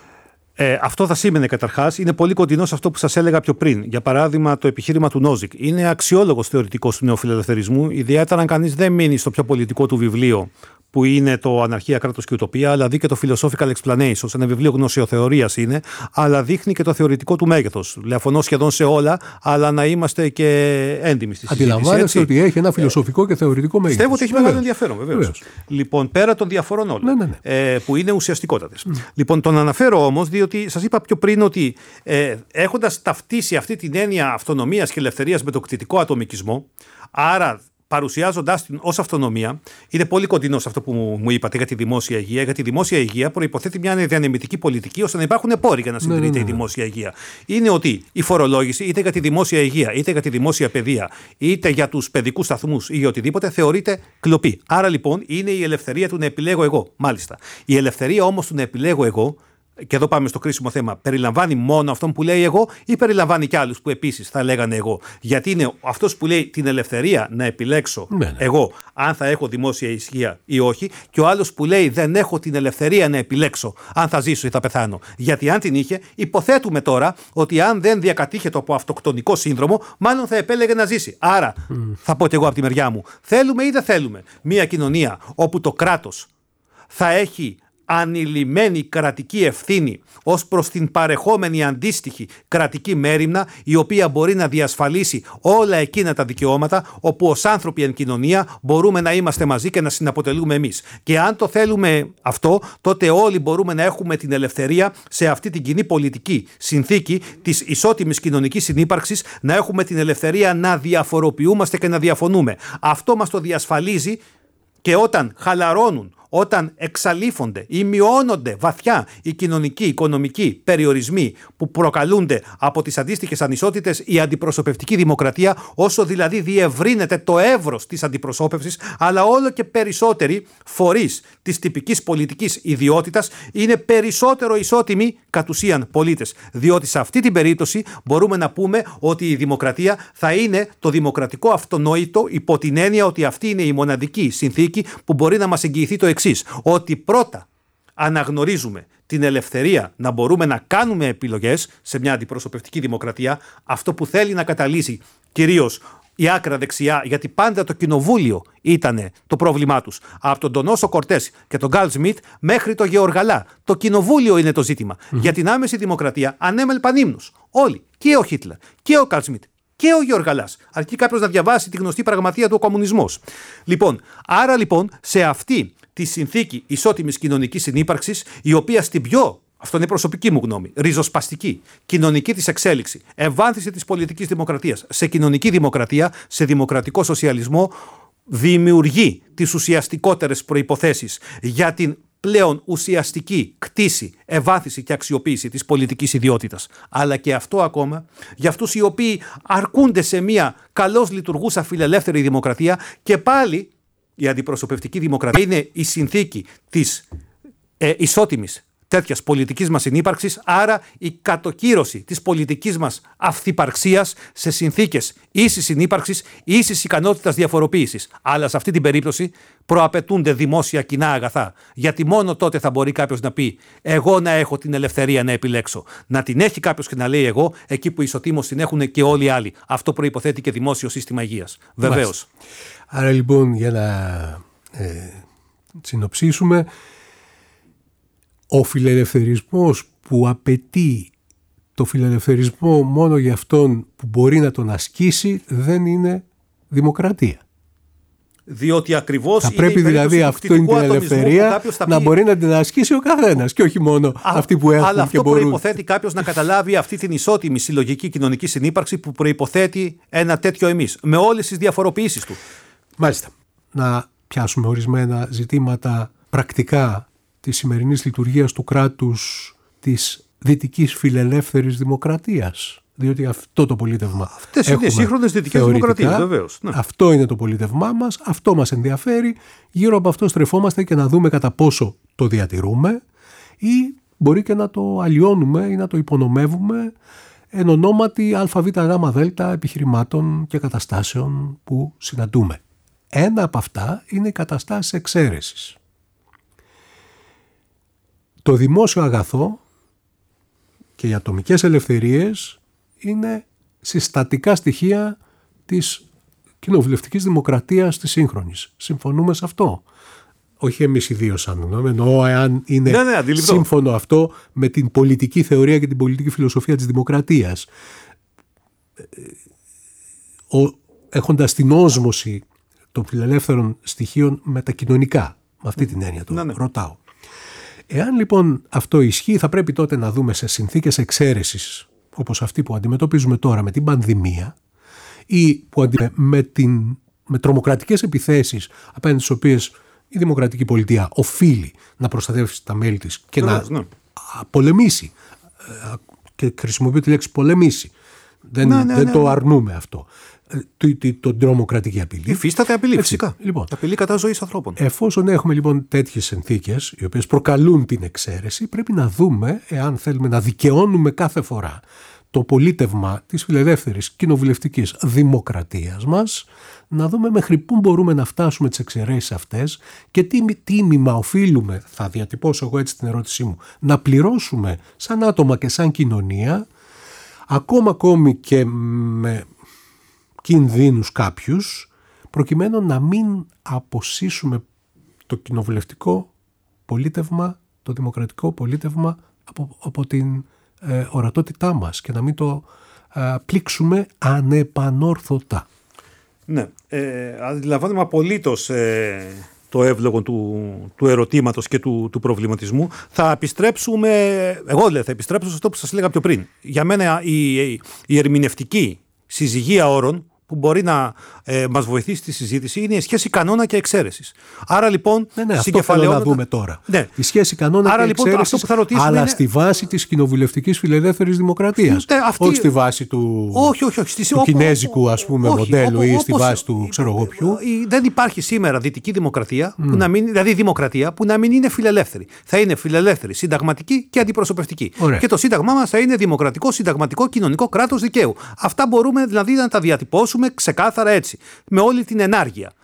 Αυτό θα σήμαινε καταρχάς, είναι πολύ κοντινό σε αυτό που σας έλεγα πιο πριν. Για παράδειγμα, το επιχείρημα του Νόζικ. Είναι αξιόλογος θεωρητικός του νεοφιλελευθερισμού, ιδιαίτερα αν κανείς δεν μείνει στο πιο πολιτικό του βιβλίο, που είναι το «Αναρχία, κράτος και ουτοπία», αλλά δει και το «Philosophical Explanations», ένα βιβλίο γνωσιοθεωρίας είναι, αλλά δείχνει και το θεωρητικό του μέγεθος. Διαφωνώ σχεδόν σε όλα, αλλά να είμαστε και έντιμοι στη συζήτηση. Αντιλαμβάνεστε ότι έχει ένα φιλοσοφικό και θεωρητικό μέγεθος. Πιστεύω ότι έχει μεγάλο ενδιαφέρον, βεβαίως. Λοιπόν, πέρα των διαφορών όλων, που είναι ουσιαστικότατες. Λοιπόν, τον αναφέρω όμως, διότι σας είπα πιο πριν ότι έχοντας ταυτίσει αυτή την έννοια αυτονομίας και ελευθερίας με το κτητικό ατομικισμό, άρα παρουσιάζοντάς την ως αυτονομία, είναι πολύ κοντινό σε αυτό που μου είπατε για τη δημόσια υγεία. Για τη δημόσια υγεία προϋποθέτει μια διανεμητική πολιτική ώστε να υπάρχουν πόροι για να συντηρείται η δημόσια υγεία. Είναι ότι η φορολόγηση, είτε για τη δημόσια υγεία, είτε για τη δημόσια παιδεία, είτε για τους παιδικούς σταθμούς ή οτιδήποτε, θεωρείται κλοπή. Άρα λοιπόν είναι η ελευθερία του να επιλέγω εγώ. Μάλιστα. Η ελευθερία όμως του να επιλέγω εγώ. Και εδώ πάμε στο κρίσιμο θέμα. Περιλαμβάνει μόνο αυτόν που λέει εγώ ή περιλαμβάνει και άλλους που επίσης θα λέγανε εγώ? Γιατί είναι αυτός που λέει την ελευθερία να επιλέξω εγώ αν θα έχω δημόσια υγεία ή όχι, και ο άλλος που λέει δεν έχω την ελευθερία να επιλέξω αν θα ζήσω ή θα πεθάνω. Γιατί αν την είχε, υποθέτουμε τώρα ότι αν δεν διακατήχεται από αυτοκτονικό σύνδρομο, μάλλον θα επέλεγε να ζήσει. Άρα, θα πω και εγώ από τη μεριά μου, θέλουμε ή δεν θέλουμε μια κοινωνία όπου το κράτος θα έχει ανηλυμένη κρατική ευθύνη ως προς την παρεχόμενη αντίστοιχη κρατική μέριμνα, η οποία μπορεί να διασφαλίσει όλα εκείνα τα δικαιώματα όπου ως άνθρωποι εν κοινωνία μπορούμε να είμαστε μαζί και να συναποτελούμε εμείς? Και αν το θέλουμε αυτό, τότε όλοι μπορούμε να έχουμε την ελευθερία σε αυτή την κοινή πολιτική συνθήκη της ισότιμης κοινωνικής συνύπαρξης, να έχουμε την ελευθερία να διαφοροποιούμαστε και να διαφωνούμε. Αυτό μας το διασφαλίζει και όταν χαλαρώνουν, όταν εξαλείφονται ή μειώνονται βαθιά οι κοινωνικοί, οικονομικοί περιορισμοί που προκαλούνται από τις αντίστοιχες ανισότητες, η αντιπροσωπευτική δημοκρατία, όσο δηλαδή διευρύνεται το εύρος της αντιπροσώπευσης, αλλά όλο και περισσότεροι φορείς της τυπικής πολιτικής ιδιότητας είναι περισσότερο ισότιμοι κατ' ουσίαν πολίτες. Διότι σε αυτή την περίπτωση μπορούμε να πούμε ότι η δημοκρατία θα είναι το δημοκρατικό αυτονόητο, υπό την έννοια ότι αυτή είναι η μοναδική συνθήκη που μπορεί να μας εγγυηθεί το εξής: ότι πρώτα αναγνωρίζουμε την ελευθερία να μπορούμε να κάνουμε επιλογές σε μια αντιπροσωπευτική δημοκρατία, αυτό που θέλει να καταλύσει κυρίως η άκρα δεξιά, γιατί πάντα το κοινοβούλιο ήταν το πρόβλημά τους. Από τον Ντονόσο Κορτές και τον Γκάλ Σμιτ μέχρι το Γεωργαλά. Το κοινοβούλιο είναι το ζήτημα. Για την άμεση δημοκρατία ανέμελ πανύμνους. Όλοι, και ο Χίτλερ και ο Γκάλ Σμιτ και ο Γεωργαλάς. Αρκεί κάποιος να διαβάσει τη γνωστή πραγματεία του κομμουνισμός. Άρα λοιπόν σε αυτή τη συνθήκη ισότιμης κοινωνικής συνύπαρξης, η οποία στην πιο, αυτό είναι η προσωπική μου γνώμη, ριζοσπαστική κοινωνική της εξέλιξη, ευάνθηση της πολιτικής δημοκρατίας σε κοινωνική δημοκρατία, σε δημοκρατικό σοσιαλισμό, δημιουργεί τις ουσιαστικότερες προϋποθέσεις για την πλέον ουσιαστική κτήση, ευάθυνση και αξιοποίηση της πολιτικής ιδιότητας. Αλλά και αυτό ακόμα για αυτούς οι οποίοι αρκούνται σε μια καλώς λειτουργούσα φιλελεύθερη δημοκρατία, και πάλι η αντιπροσωπευτική δημοκρατία είναι η συνθήκη της ισότιμης τέτοιας πολιτικής μας συνύπαρξης, άρα η κατοκύρωση της πολιτικής μας αυθυπαρξίας σε συνθήκες ίσης συνύπαρξης, ίσης ικανότητας διαφοροποίησης. Αλλά σε αυτή την περίπτωση προαπαιτούνται δημόσια κοινά αγαθά. Γιατί μόνο τότε θα μπορεί κάποιος να πει εγώ να έχω την ελευθερία να επιλέξω. Να την έχει κάποιος και να λέει εγώ, εκεί που ισοτήμως την έχουν και όλοι οι άλλοι. Αυτό προϋποθέτει και δημόσιο σύστημα υγείας. Βεβαίως. Άρα λοιπόν, για να συνοψίσουμε, Ο φιλελευθερισμός που απαιτεί το φιλελευθερισμό μόνο για αυτόν που μπορεί να τον ασκήσει δεν είναι δημοκρατία. Διότι ακριβώς θα πρέπει δηλαδή αυτή την ελευθερία να μπορεί να την ασκήσει ο καθένας και όχι μόνο αυτοί που έχουν. Αλλά αυτό μπορούν. προϋποθέτει κάποιος να καταλάβει αυτή την ισότιμη συλλογική κοινωνική συνύπαρξη που προϋποθέτει ένα τέτοιο εμείς, με όλες τις διαφοροποιήσεις του. Μάλιστα. Να πιάσουμε ορισμένα ζητήματα πρακτικά της σημερινής λειτουργίας του κράτους της δυτικής φιλελεύθερης δημοκρατίας. Διότι αυτό το πολίτευμα. Αυτές είναι οι σύγχρονες δυτικές δημοκρατίες, βεβαίως. Ναι. Αυτό είναι το πολίτευμά μας, αυτό μας ενδιαφέρει. Γύρω από αυτό στρεφόμαστε και να δούμε κατά πόσο το διατηρούμε ή μπορεί και να το αλλοιώνουμε ή να το υπονομεύουμε εν ονόματι ΑΒΓΔ επιχειρημάτων και καταστάσεων που συναντούμε. Ένα από αυτά είναι οι καταστάσεις εξαίρεσης. Το δημόσιο αγαθό και οι ατομικές ελευθερίες είναι συστατικά στοιχεία της κοινοβουλευτικής δημοκρατίας της σύγχρονης. Συμφωνούμε σε αυτό. Όχι εμείς οι δύο σαν γνώμη, εννοώ εάν είναι σύμφωνο αυτό με την πολιτική θεωρία και την πολιτική φιλοσοφία της δημοκρατίας. Έχοντας την όσμωση των φιλελεύθερων στοιχείων με τα κοινωνικά. Με αυτή την έννοια το ρωτάω. Εάν λοιπόν αυτό ισχύει, θα πρέπει τότε να δούμε σε συνθήκες εξαίρεσης όπως αυτή που αντιμετωπίζουμε τώρα με την πανδημία ή που με τρομοκρατικές επιθέσεις απέναντι στις οποίες η δημοκρατική πολιτεία οφείλει να προστατεύσει τα μέλη της και να πολεμήσει, και χρησιμοποιώ τη λέξη πολεμήσει, δεν το αρνούμε αυτό, την τρομοκρατική απειλή. Υφίσταται απειλή, φυσικά. Λοιπόν, απειλή κατά ζωής ανθρώπων. Εφόσον έχουμε λοιπόν τέτοιες συνθήκες, οι οποίες προκαλούν την εξαίρεση, πρέπει να δούμε εάν θέλουμε να δικαιώνουμε κάθε φορά το πολίτευμα της φιλελεύθερης κοινοβουλευτικής δημοκρατίας μας, να δούμε μέχρι πού μπορούμε να φτάσουμε τις εξαιρέσεις αυτές και τι τίμημα οφείλουμε, θα διατυπώσω εγώ έτσι την ερώτησή μου, να πληρώσουμε σαν άτομα και σαν κοινωνία, ακόμη και με κινδύνους κάποιους, προκειμένου να μην αποσύσουμε το κοινοβουλευτικό πολίτευμα, το δημοκρατικό πολίτευμα από την ορατότητά μας και να μην το πλήξουμε ανεπανόρθωτα. Ναι, αντιλαμβάνομαι απολύτως το εύλογο του ερωτήματος και του προβληματισμού. Θα επιστρέψουμε, θα επιστρέψω σε αυτό που σας έλεγα πιο πριν. Για μένα η ερμηνευτική συζυγία όρων που μπορεί να μας βοηθήσει στη συζήτηση είναι η σχέση κανόνα και εξαίρεσης. Άρα λοιπόν, αυτό θέλω να δούμε τώρα. Ναι. Η σχέση κανόνα και εξαίρεσης, αλλά είναι στη βάση της κοινοβουλευτικής φιλελεύθερης δημοκρατίας. Όχι στη βάση του κινέζικου μοντέλου ή στη βάση του ξέρω εγώ ποιου. Δεν υπάρχει σήμερα δυτική δημοκρατία, δηλαδή δημοκρατία που να μην είναι φιλελεύθερη. Θα είναι φιλελεύθερη, συνταγματική και αντιπροσωπευτική. Ωραία. Και το σύνταγμά μας θα είναι δημοκρατικό, συνταγματικό, κοινωνικό κράτος δικαίου. Αυτά μπορούμε δηλαδή να τα διατυπώσουμε ξεκάθαρα έτσι, με όλη την ενάργεια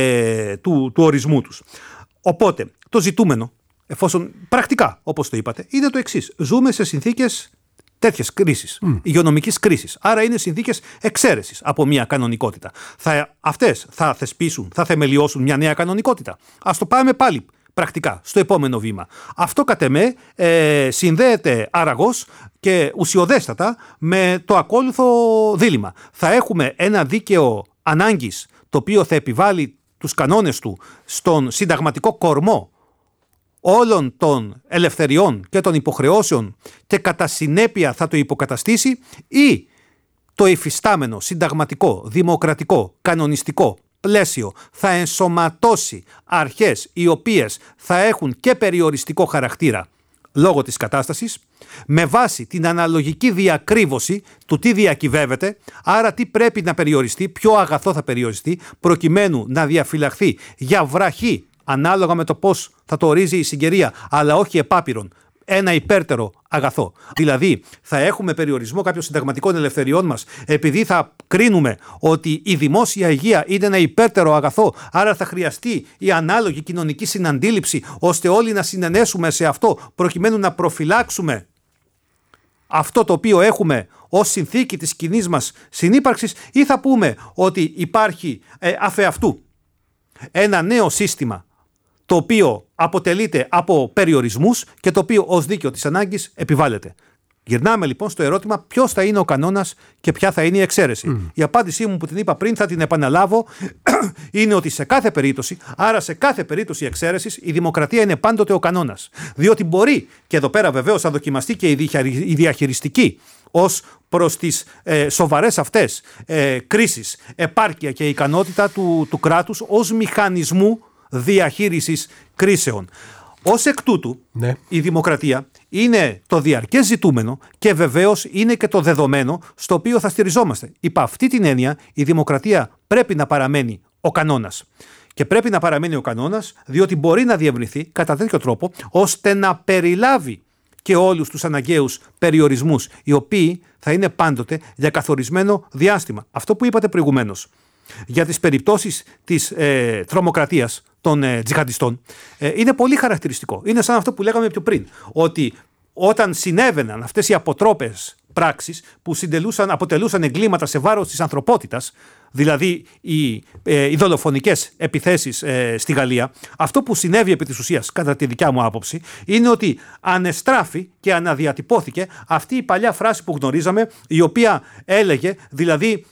του ορισμού τους. Οπότε, το ζητούμενο, εφόσον πρακτικά, όπως το είπατε, είναι το εξής. Ζούμε σε συνθήκες τέτοιες κρίσεις, υγειονομικής κρίσης. Άρα είναι συνθήκες εξαίρεσης από μια κανονικότητα. Αυτές θα θεσπίσουν, θα θεμελιώσουν μια νέα κανονικότητα. Ας το πάμε πάλι πρακτικά στο επόμενο βήμα. Αυτό κατ' εμέ συνδέεται άραγος και ουσιοδέστατα με το ακόλουθο δίλημμα. Θα έχουμε ένα δίκαιο ανάγκης το οποίο θα επιβάλλει τους κανόνες του στον συνταγματικό κορμό όλων των ελευθεριών και των υποχρεώσεων και κατά συνέπεια θα το υποκαταστήσει, ή το υφιστάμενο συνταγματικό, δημοκρατικό, κανονιστικό πλαίσιο θα ενσωματώσει αρχές οι οποίες θα έχουν και περιοριστικό χαρακτήρα λόγω της κατάστασης, με βάση την αναλογική διακρύβωση του τι διακυβεύεται, άρα τι πρέπει να περιοριστεί, ποιο αγαθό θα περιοριστεί, προκειμένου να διαφυλαχθεί για βραχή, ανάλογα με το πώς θα το ορίζει η συγκαιρία, αλλά όχι επάπειρον, ένα υπέρτερο αγαθό. Δηλαδή θα έχουμε περιορισμό κάποιων συνταγματικών ελευθεριών μας επειδή θα κρίνουμε ότι η δημόσια υγεία είναι ένα υπέρτερο αγαθό, άρα θα χρειαστεί η ανάλογη κοινωνική συναντήληψη ώστε όλοι να συνενέσουμε σε αυτό προκειμένου να προφυλάξουμε αυτό το οποίο έχουμε ως συνθήκη της κοινής μας συνύπαρξης, ή θα πούμε ότι υπάρχει αφεαυτού ένα νέο σύστημα το οποίο αποτελείται από περιορισμούς και το οποίο ως δίκαιο της ανάγκης επιβάλλεται. Γυρνάμε λοιπόν στο ερώτημα ποιος θα είναι ο κανόνας και ποια θα είναι η εξαίρεση. Η απάντησή μου που την είπα πριν, θα την επαναλάβω, είναι ότι σε κάθε περίπτωση, άρα σε κάθε περίπτωση εξαίρεσης, η δημοκρατία είναι πάντοτε ο κανόνας. Διότι μπορεί, και εδώ πέρα βεβαίως θα δοκιμαστεί και η διαχειριστική ως προς τις σοβαρές αυτές κρίσεις, επάρκεια και ικανότητα του κράτους ως μηχανισμού διαχείρισης κρίσεων. Ως εκ τούτου, η δημοκρατία είναι το διαρκές ζητούμενο και βεβαίως είναι και το δεδομένο στο οποίο θα στηριζόμαστε. Υπ' αυτή την έννοια, η δημοκρατία πρέπει να παραμένει ο κανόνας. Και πρέπει να παραμένει ο κανόνας, διότι μπορεί να διευρυνθεί κατά τέτοιο τρόπο, ώστε να περιλάβει και όλους τους αναγκαίους περιορισμούς, οι οποίοι θα είναι πάντοτε για καθορισμένο διάστημα. Αυτό που είπατε προηγουμένως, για τις περιπτώσεις της τρομοκρατίας των τζιχαντιστών, είναι πολύ χαρακτηριστικό. Είναι σαν αυτό που λέγαμε πιο πριν, ότι όταν συνέβαιναν αυτές οι αποτρόπες πράξεις που αποτελούσαν εγκλήματα σε βάρος της ανθρωπότητας, δηλαδή οι δολοφονικές επιθέσεις στη Γαλλία, αυτό που συνέβη επί της ουσίας, κατά τη δικιά μου άποψη, είναι ότι ανεστράφη και αναδιατυπώθηκε αυτή η παλιά φράση που γνωρίζαμε, η οποία έλεγε, δηλαδή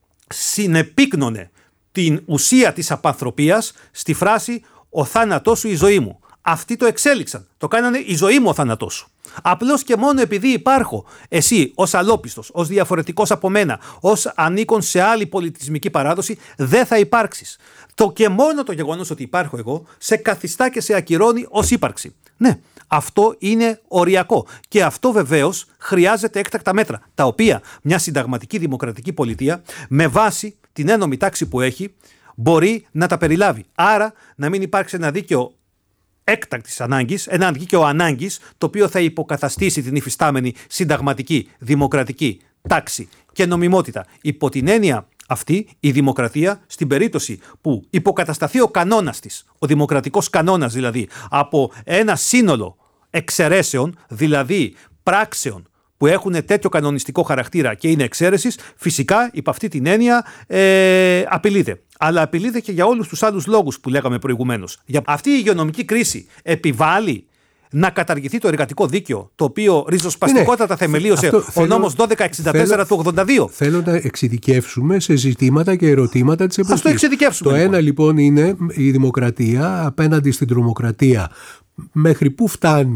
συνεπίκνωνε την ουσία της απανθρωπίας στη φράση «ο θάνατός σου η ζωή μου». Αυτοί το εξέλιξαν, το κάνανε «η ζωή μου ο θάνατός σου». Απλώς και μόνο επειδή υπάρχω εσύ ως αλόπιστος, ως διαφορετικός από μένα, ως ανήκον σε άλλη πολιτισμική παράδοση, δεν θα υπάρξεις. Το και μόνο το γεγονός ότι υπάρχω εγώ σε καθιστά και σε ακυρώνει ως ύπαρξη. Ναι, αυτό είναι οριακό και αυτό βεβαίως χρειάζεται έκτακτα μέτρα, τα οποία μια συνταγματική δημοκρατική πολιτεία με βάση την ένομη τάξη που έχει μπορεί να τα περιλάβει. Άρα να μην υπάρξει ένα δίκαιο έκτακτης ανάγκης, ένα δίκαιο ανάγκης, το οποίο θα υποκαταστήσει την υφιστάμενη συνταγματική δημοκρατική τάξη και νομιμότητα. Υπό την έννοια αυτή, η δημοκρατία, στην περίπτωση που υποκατασταθεί ο κανόνας της, ο δημοκρατικός κανόνας δηλαδή, από ένα σύνολο εξαιρέσεων, δηλαδή πράξεων που έχουν τέτοιο κανονιστικό χαρακτήρα και είναι εξαίρεσης, φυσικά υπ' αυτή την έννοια απειλείται. Αλλά απειλείται και για όλους τους άλλους λόγους που λέγαμε προηγουμένως. Για αυτή η υγειονομική κρίση επιβάλλει να καταργηθεί το εργατικό δίκαιο, το οποίο ριζοσπαστικότατα θεμελίωσε ο νόμος 1264 του 82. Θέλω να εξειδικεύσουμε σε ζητήματα και ερωτήματα της εποχής. Ας το εξειδικεύσουμε. Το ένα λοιπόν είναι η δημοκρατία απέναντι στην τρομοκρατία. Μέχρι πού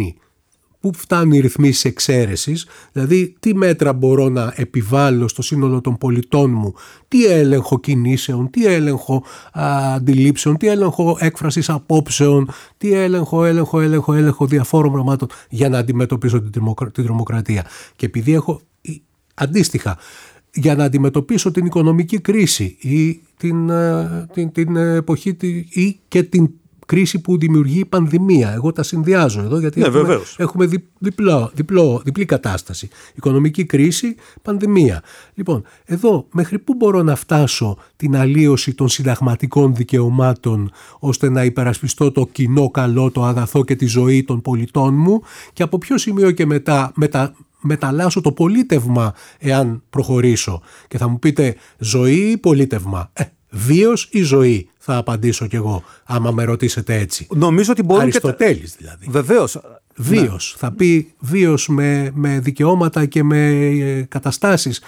φτάνουν οι ρυθμίσεις εξαίρεσης, δηλαδή τι μέτρα μπορώ να επιβάλλω στο σύνολο των πολιτών μου, τι έλεγχο κινήσεων, τι έλεγχο αντιλήψεων, τι έλεγχο έκφρασης απόψεων, τι έλεγχο διαφόρων πραγμάτων για να αντιμετωπίσω την τρομοκρατία. Και επειδή έχω αντίστοιχα για να αντιμετωπίσω την οικονομική κρίση ή την εποχή ή και την κρίση που δημιουργεί η πανδημία. Εγώ τα συνδυάζω εδώ γιατί έχουμε διπλή κατάσταση. Οικονομική κρίση, πανδημία. Λοιπόν, εδώ μέχρι πού μπορώ να φτάσω την αλλίωση των συνταγματικών δικαιωμάτων ώστε να υπερασπιστώ το κοινό καλό, το αγαθό και τη ζωή των πολιτών μου και από ποιο σημείο και μετά μεταλλάσσω το πολίτευμα εάν προχωρήσω. Και θα μου πείτε ζωή ή πολίτευμα. Βίος ή ζωή, θα απαντήσω κι εγώ, άμα με ρωτήσετε έτσι. Νομίζω ότι μπορεί. Αριστοτέλης δηλαδή. Βεβαίως. Βίος. Θα πει βίος με δικαιώματα και με καταστάσεις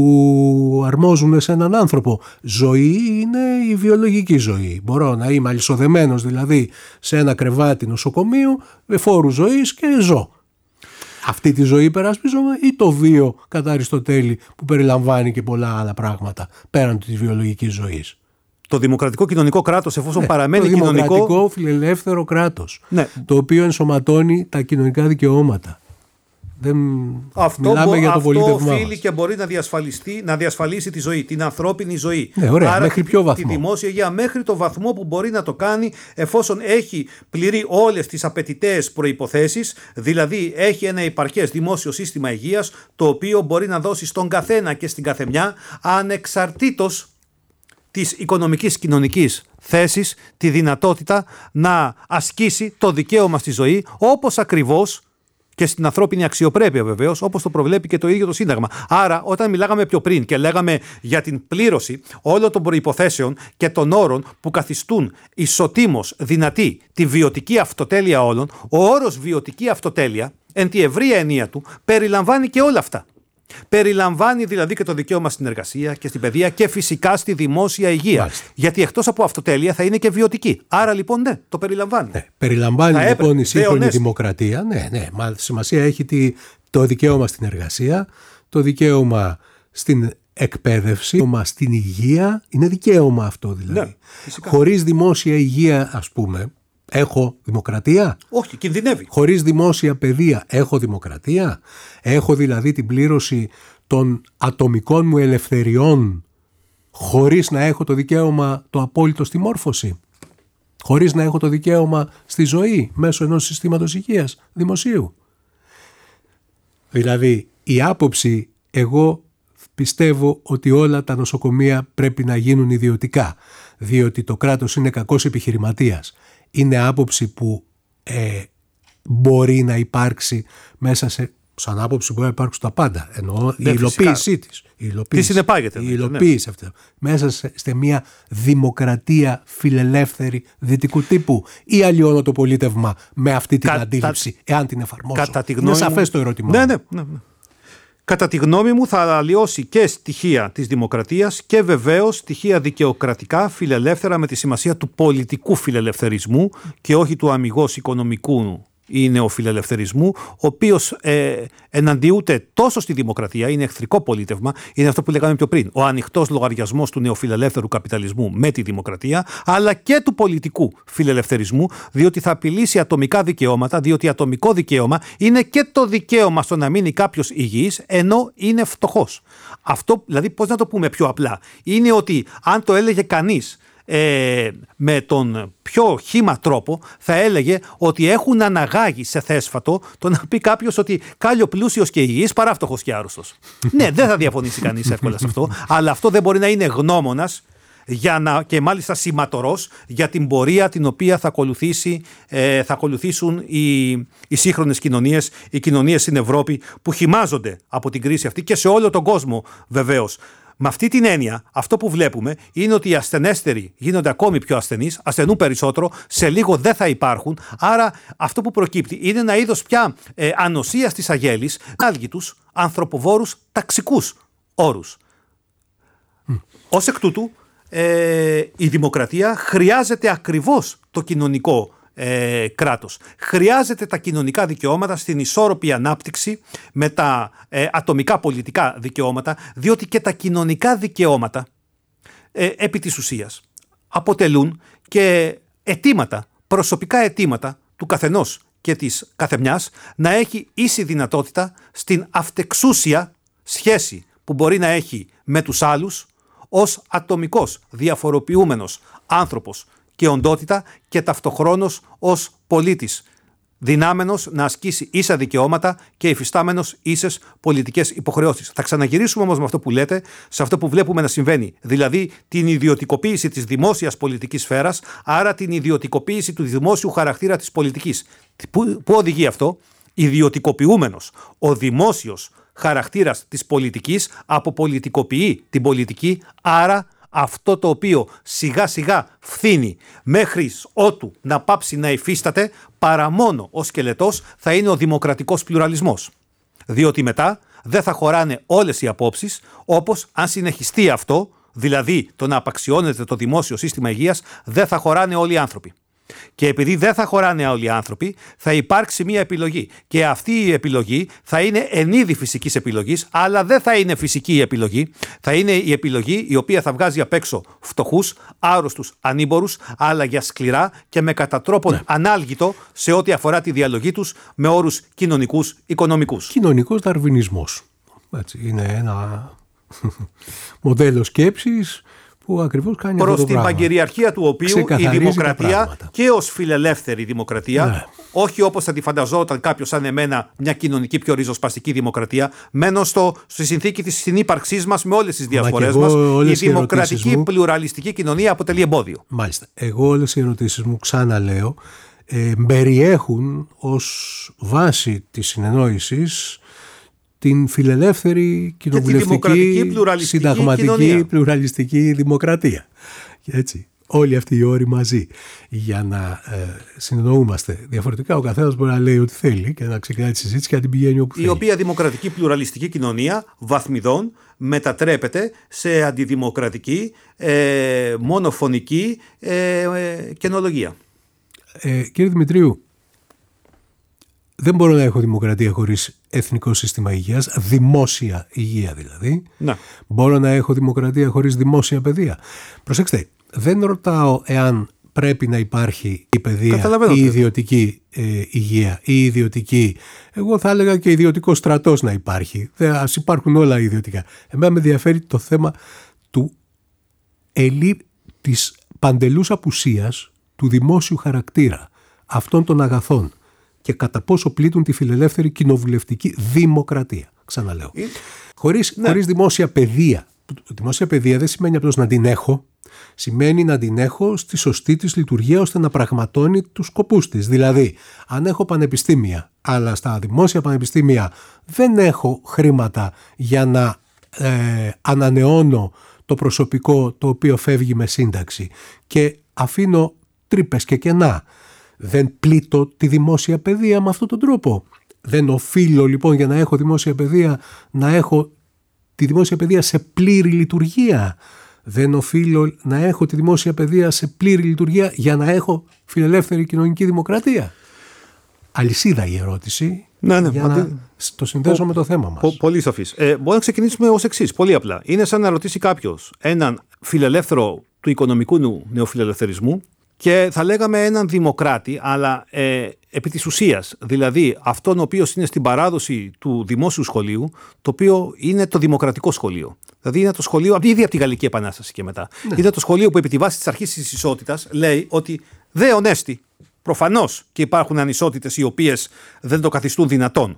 που αρμόζουν σε έναν άνθρωπο. Ζωή είναι η βιολογική ζωή. Μπορώ να είμαι αλυσοδεμένος δηλαδή σε ένα κρεβάτι νοσοκομείου με φόρου ζωής και ζω. Αυτή τη ζωή υπερασπίζομαι ή το βίο κατά Αριστοτέλη που περιλαμβάνει και πολλά άλλα πράγματα πέραν της βιολογικής ζωής. Το δημοκρατικό κοινωνικό κράτος, εφόσον παραμένει κοινωνικό. Το δημοκρατικό φιλελεύθερο κράτος, το οποίο ενσωματώνει τα κοινωνικά δικαιώματα. Αυτό οφείλει και μπορεί να διασφαλίσει τη ζωή, την ανθρώπινη ζωή. Ναι, ωραία, άρα μέχρι ποιο βαθμό? Τη δημόσια υγεία μέχρι το βαθμό που μπορεί να το κάνει εφόσον έχει πληρεί όλες τις απαιτητές προϋποθέσεις, δηλαδή έχει ένα υπαρκές δημόσιο σύστημα υγείας το οποίο μπορεί να δώσει στον καθένα και στην καθεμιά ανεξαρτήτως της οικονομικής κοινωνικής θέσης τη δυνατότητα να ασκήσει το δικαίωμα στη ζωή όπως ακριβώς και στην ανθρώπινη αξιοπρέπεια βεβαίως, όπως το προβλέπει και το ίδιο το Σύνταγμα. Άρα, όταν μιλάγαμε πιο πριν και λέγαμε για την πλήρωση όλων των προϋποθέσεων και των όρων που καθιστούν ισοτήμως δυνατή τη βιωτική αυτοτέλεια όλων, ο όρος βιωτική αυτοτέλεια, εν τη ευρία ενία του, περιλαμβάνει και όλα αυτά. Περιλαμβάνει δηλαδή και το δικαίωμα στην εργασία και στην παιδεία και φυσικά στη δημόσια υγεία. Μάλιστα. Γιατί εκτός από αυτοτέλεια θα είναι και βιωτική. Άρα λοιπόν ναι, το περιλαμβάνει. Ναι, περιλαμβάνει λοιπόν η σύγχρονη δημοκρατία. Ναι, μα σημασία έχει το δικαίωμα στην εργασία, το δικαίωμα στην εκπαίδευση, το δικαίωμα στην υγεία. Είναι δικαίωμα αυτό δηλαδή. Ναι, χωρίς δημόσια υγεία, ας πούμε, έχω δημοκρατία? Όχι, κινδυνεύει. Χωρίς δημόσια παιδεία έχω δημοκρατία? Έχω δηλαδή την πλήρωση των ατομικών μου ελευθεριών χωρίς να έχω το δικαίωμα το απόλυτο στη μόρφωση? Χωρίς να έχω το δικαίωμα στη ζωή μέσω ενός συστήματος υγείας δημοσίου? Δηλαδή η άποψη, εγώ πιστεύω ότι όλα τα νοσοκομεία πρέπει να γίνουν ιδιωτικά, διότι το κράτος είναι κακός επιχειρηματίας. Είναι άποψη που μπορεί να υπάρξει μέσα σαν άποψη μπορεί να υπάρξουν τα πάντα. Εννοώ η υλοποίησή της. Τι συνεπάγεται. Η υλοποίηση αυτή. Μέσα σε μια δημοκρατία φιλελεύθερη δυτικού τύπου, ή αλλοιώνω το πολίτευμα με αυτή την αντίληψη, εάν την εφαρμόσω? Είναι σαφές το ερώτημα. Ναι. Κατά τη γνώμη μου θα αλλοιώσει και στοιχεία της δημοκρατίας και βεβαίως στοιχεία δικαιοκρατικά, φιλελεύθερα, με τη σημασία του πολιτικού φιλελευθερισμού και όχι του αμιγώς οικονομικού ή νεοφιλελευθερισμού, ο οποίος εναντιούται τόσο στη δημοκρατία, είναι εχθρικό πολίτευμα, είναι αυτό που λέγαμε πιο πριν, ο ανοιχτός λογαριασμός του νεοφιλελεύθερου καπιταλισμού με τη δημοκρατία, αλλά και του πολιτικού φιλελευθερισμού, διότι θα απειλήσει ατομικά δικαιώματα, διότι ατομικό δικαίωμα είναι και το δικαίωμα στο να μείνει κάποιος υγιής ενώ είναι φτωχός. Αυτό, δηλαδή, πώς να το πούμε πιο απλά, είναι ότι αν το έλεγε κανείς με τον πιο χύμα τρόπο, θα έλεγε ότι έχουν αναγάγει σε θέσφατο το να πει κάποιος ότι κάλλιο πλούσιος και υγιής παρά φτωχός και άρρωστος. Ναι, δεν θα διαφωνήσει κανείς εύκολα σε αυτό, αλλά αυτό δεν μπορεί να είναι γνώμονας και μάλιστα σηματορός για την πορεία την οποία θα ακολουθήσουν οι σύγχρονες κοινωνίες, οι κοινωνίες στην Ευρώπη που χυμάζονται από την κρίση αυτή και σε όλο τον κόσμο βεβαίως. Με αυτή την έννοια, αυτό που βλέπουμε είναι ότι οι ασθενέστεροι γίνονται ακόμη πιο ασθενείς, ασθενούν περισσότερο, σε λίγο δεν θα υπάρχουν. Άρα, αυτό που προκύπτει είναι ένα είδος πια ανοσίας της αγέλης, άλγητους, ανθρωποβόρους, ταξικούς όρους. Ως εκ τούτου, η δημοκρατία χρειάζεται ακριβώς το κοινωνικό κράτος. Χρειάζεται τα κοινωνικά δικαιώματα στην ισόρροπη ανάπτυξη με τα ατομικά πολιτικά δικαιώματα, διότι και τα κοινωνικά δικαιώματα επί της ουσίας αποτελούν και αιτήματα, προσωπικά αιτήματα του καθενός και της καθεμιάς να έχει ίση δυνατότητα στην αυτεξούσια σχέση που μπορεί να έχει με τους άλλους ως ατομικός διαφοροποιούμενος άνθρωπος και οντότητα και ταυτοχρόνως ως πολίτης, δυνάμενος να ασκήσει ίσα δικαιώματα και υφιστάμενος ίσες πολιτικές υποχρεώσεις. Θα ξαναγυρίσουμε όμως με αυτό που λέτε, σε αυτό που βλέπουμε να συμβαίνει, δηλαδή την ιδιωτικοποίηση της δημόσιας πολιτικής σφαίρας, άρα την ιδιωτικοποίηση του δημόσιου χαρακτήρα της πολιτικής. Πού οδηγεί αυτό? Ιδιωτικοποιούμενος ο δημόσιος χαρακτήρας της πολιτικής αποπολιτικοποιεί την πολιτική, άρα αυτό το οποίο σιγά σιγά φθήνει μέχρι ότου να πάψει να υφίσταται, παρά μόνο ο σκελετός θα είναι ο δημοκρατικός πλουραλισμός. Διότι μετά δεν θα χωράνε όλες οι απόψεις, όπως αν συνεχιστεί αυτό, δηλαδή το να απαξιώνεται το δημόσιο σύστημα υγείας, δεν θα χωράνε όλοι οι άνθρωποι. Και επειδή δεν θα χωράνε όλοι οι άνθρωποι, θα υπάρξει μια επιλογή. Και αυτή η επιλογή θα είναι εν είδη φυσικής επιλογής, αλλά δεν θα είναι φυσική η επιλογή. Θα είναι η επιλογή η οποία θα βγάζει απ' έξω φτωχούς, άρρωστους, ανήμπορους, αλλά για σκληρά και με κατά τρόπον ανάλγητο σε ό,τι αφορά τη διαλογή τους με όρους κοινωνικούς, οικονομικούς. Κοινωνικός δαρβινισμός. Έτσι, είναι ένα μοντέλο σκέψης που ακριβώς κάνει προς αυτό το την πράγμα. παγκυριαρχία του οποίου η δημοκρατία και ως φιλελεύθερη δημοκρατία, όχι όπως θα τη φανταζόταν κάποιος σαν εμένα, μια κοινωνική πιο ριζοσπαστική δημοκρατία, μένω στη συνθήκη της συνύπαρξής μας με όλες τις διαφορές μας, η δημοκρατική πλουραλιστική κοινωνία αποτελεί εμπόδιο. Μάλιστα. Εγώ όλες οι ερωτήσεις μου, ξαναλέω, περιέχουν ως βάση της συνεννόησης την φιλελεύθερη, κοινοβουλευτική, συνταγματική, πλουραλιστική δημοκρατία. Έτσι. Όλοι αυτοί οι όροι μαζί για να συνεννοούμαστε. Διαφορετικά ο καθένας μπορεί να λέει ό,τι θέλει και να ξεκινάει τη συζήτηση και να την πηγαίνει όπου θέλει. Η οποία δημοκρατική πλουραλιστική κοινωνία βαθμιδών μετατρέπεται σε αντιδημοκρατική, μονοφωνική καινολογία. Κύριε Δημητρίου, δεν μπορώ να έχω δημοκρατία χωρίς εθνικό σύστημα υγείας, δημόσια υγεία δηλαδή. Να. Μπορώ να έχω δημοκρατία χωρίς δημόσια παιδεία. Προσέξτε, δεν ρωτάω εάν πρέπει να υπάρχει η παιδεία, η ιδιωτική υγεία, η ιδιωτική. Εγώ θα έλεγα και ιδιωτικό στρατός να υπάρχει. Ας υπάρχουν όλα ιδιωτικά. Εμένα με ενδιαφέρει το θέμα της παντελούς απουσίας του δημόσιου χαρακτήρα αυτών των αγαθών και κατά πόσο πλήττουν τη φιλελεύθερη κοινοβουλευτική δημοκρατία. Ξαναλέω. Χωρίς δημόσια παιδεία. Δημόσια παιδεία δεν σημαίνει απλώς να την έχω. Σημαίνει να την έχω στη σωστή της λειτουργία ώστε να πραγματώνει τους σκοπούς της. Δηλαδή, αν έχω πανεπιστήμια, αλλά στα δημόσια πανεπιστήμια δεν έχω χρήματα για να ανανεώνω το προσωπικό το οποίο φεύγει με σύνταξη και αφήνω τρύπες και κενά, δεν πλήττω τη δημόσια παιδεία με αυτόν τον τρόπο. Δεν οφείλω λοιπόν για να έχω δημόσια παιδεία να έχω τη δημόσια παιδεία σε πλήρη λειτουργία. Δεν οφείλω να έχω τη δημόσια παιδεία σε πλήρη λειτουργία για να έχω φιλελεύθερη κοινωνική δημοκρατία. Αλυσίδα η ερώτηση. Ναι, για να το συνδέσω με το θέμα μας. Πολύ σαφής. Μπορούμε να ξεκινήσουμε ως εξής. Πολύ απλά. Είναι σαν να ρωτήσει κάποιος έναν φιλελεύθερο του οικονομικού νεοφιλελευθερισμού και θα λέγαμε έναν δημοκράτη, αλλά επί της ουσίας, δηλαδή αυτόν ο οποίος είναι στην παράδοση του δημόσιου σχολείου, το οποίο είναι το δημοκρατικό σχολείο. Δηλαδή είναι το σχολείο, ήδη από τη Γαλλική Επανάσταση και μετά. Ναι. Είναι το σχολείο που επί τη βάση της αρχής της ισότητας λέει ότι δε ονέστη. Προφανώς και υπάρχουν ανισότητες οι οποίες δεν το καθιστούν δυνατόν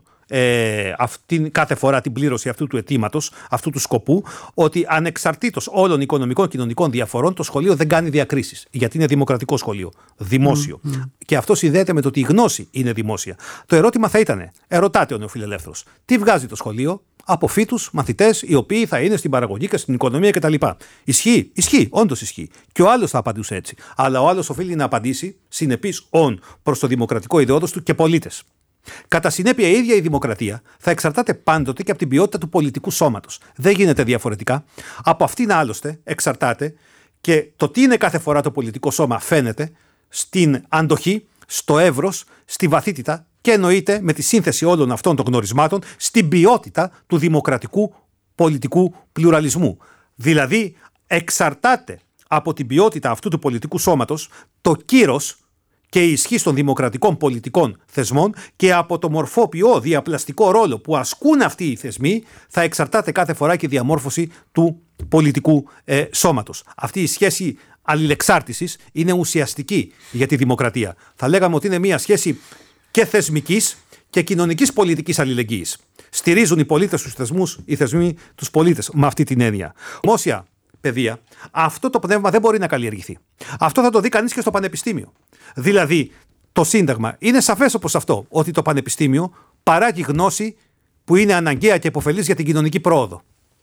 κάθε φορά την πλήρωση αυτού του αιτήματος, αυτού του σκοπού, ότι ανεξαρτήτως όλων οικονομικών και κοινωνικών διαφορών το σχολείο δεν κάνει διακρίσεις. Γιατί είναι δημοκρατικό σχολείο, δημόσιο. Και αυτό συνδέεται με το ότι η γνώση είναι δημόσια. Το ερώτημα θα ήταν, ερωτάται ο νεοφιλελεύθερος, τι βγάζει το σχολείο από φοιτούς, μαθητές, οι οποίοι θα είναι στην παραγωγή και στην οικονομία κτλ. Ισχύει, όντως ισχύει. Και ο άλλος θα απαντούσε έτσι. Αλλά ο άλλος οφείλει να απαντήσει συνεπής προς το δημοκρατικό ιδεώδος του και πολίτες. Κατά συνέπεια, η ίδια η δημοκρατία θα εξαρτάται πάντοτε και από την ποιότητα του πολιτικού σώματος. Δεν γίνεται διαφορετικά. Από αυτήν άλλωστε εξαρτάται και το τι είναι κάθε φορά το πολιτικό σώμα φαίνεται στην αντοχή, στο εύρος, στη βαθύτητα και εννοείται με τη σύνθεση όλων αυτών των γνωρισμάτων στην ποιότητα του δημοκρατικού πολιτικού πλουραλισμού. Δηλαδή, εξαρτάται από την ποιότητα αυτού του πολιτικού σώματος το κύρος και η ισχύ των δημοκρατικών πολιτικών θεσμών και από το μορφόπιο διαπλαστικό ρόλο που ασκούν αυτοί οι θεσμοί θα εξαρτάται κάθε φορά και η διαμόρφωση του πολιτικού σώματος. Αυτή η σχέση αλληλεξάρτησης είναι ουσιαστική για τη δημοκρατία. Θα λέγαμε ότι είναι μια σχέση και θεσμικής και κοινωνικής πολιτικής αλληλεγγύης. Στηρίζουν οι πολίτες τους θεσμούς, οι θεσμοί τους πολίτες με αυτή την έννοια. Δημόσια παιδεία, αυτό το πνεύμα δεν μπορεί να καλλιεργηθεί. Αυτό θα το δει κανείς και στο πανεπιστήμιο. Δηλαδή, το Σύνταγμα είναι σαφές όπως αυτό, ότι το πανεπιστήμιο παράγει γνώση που είναι αναγκαία και επωφελής για την κοινωνική πρόοδο.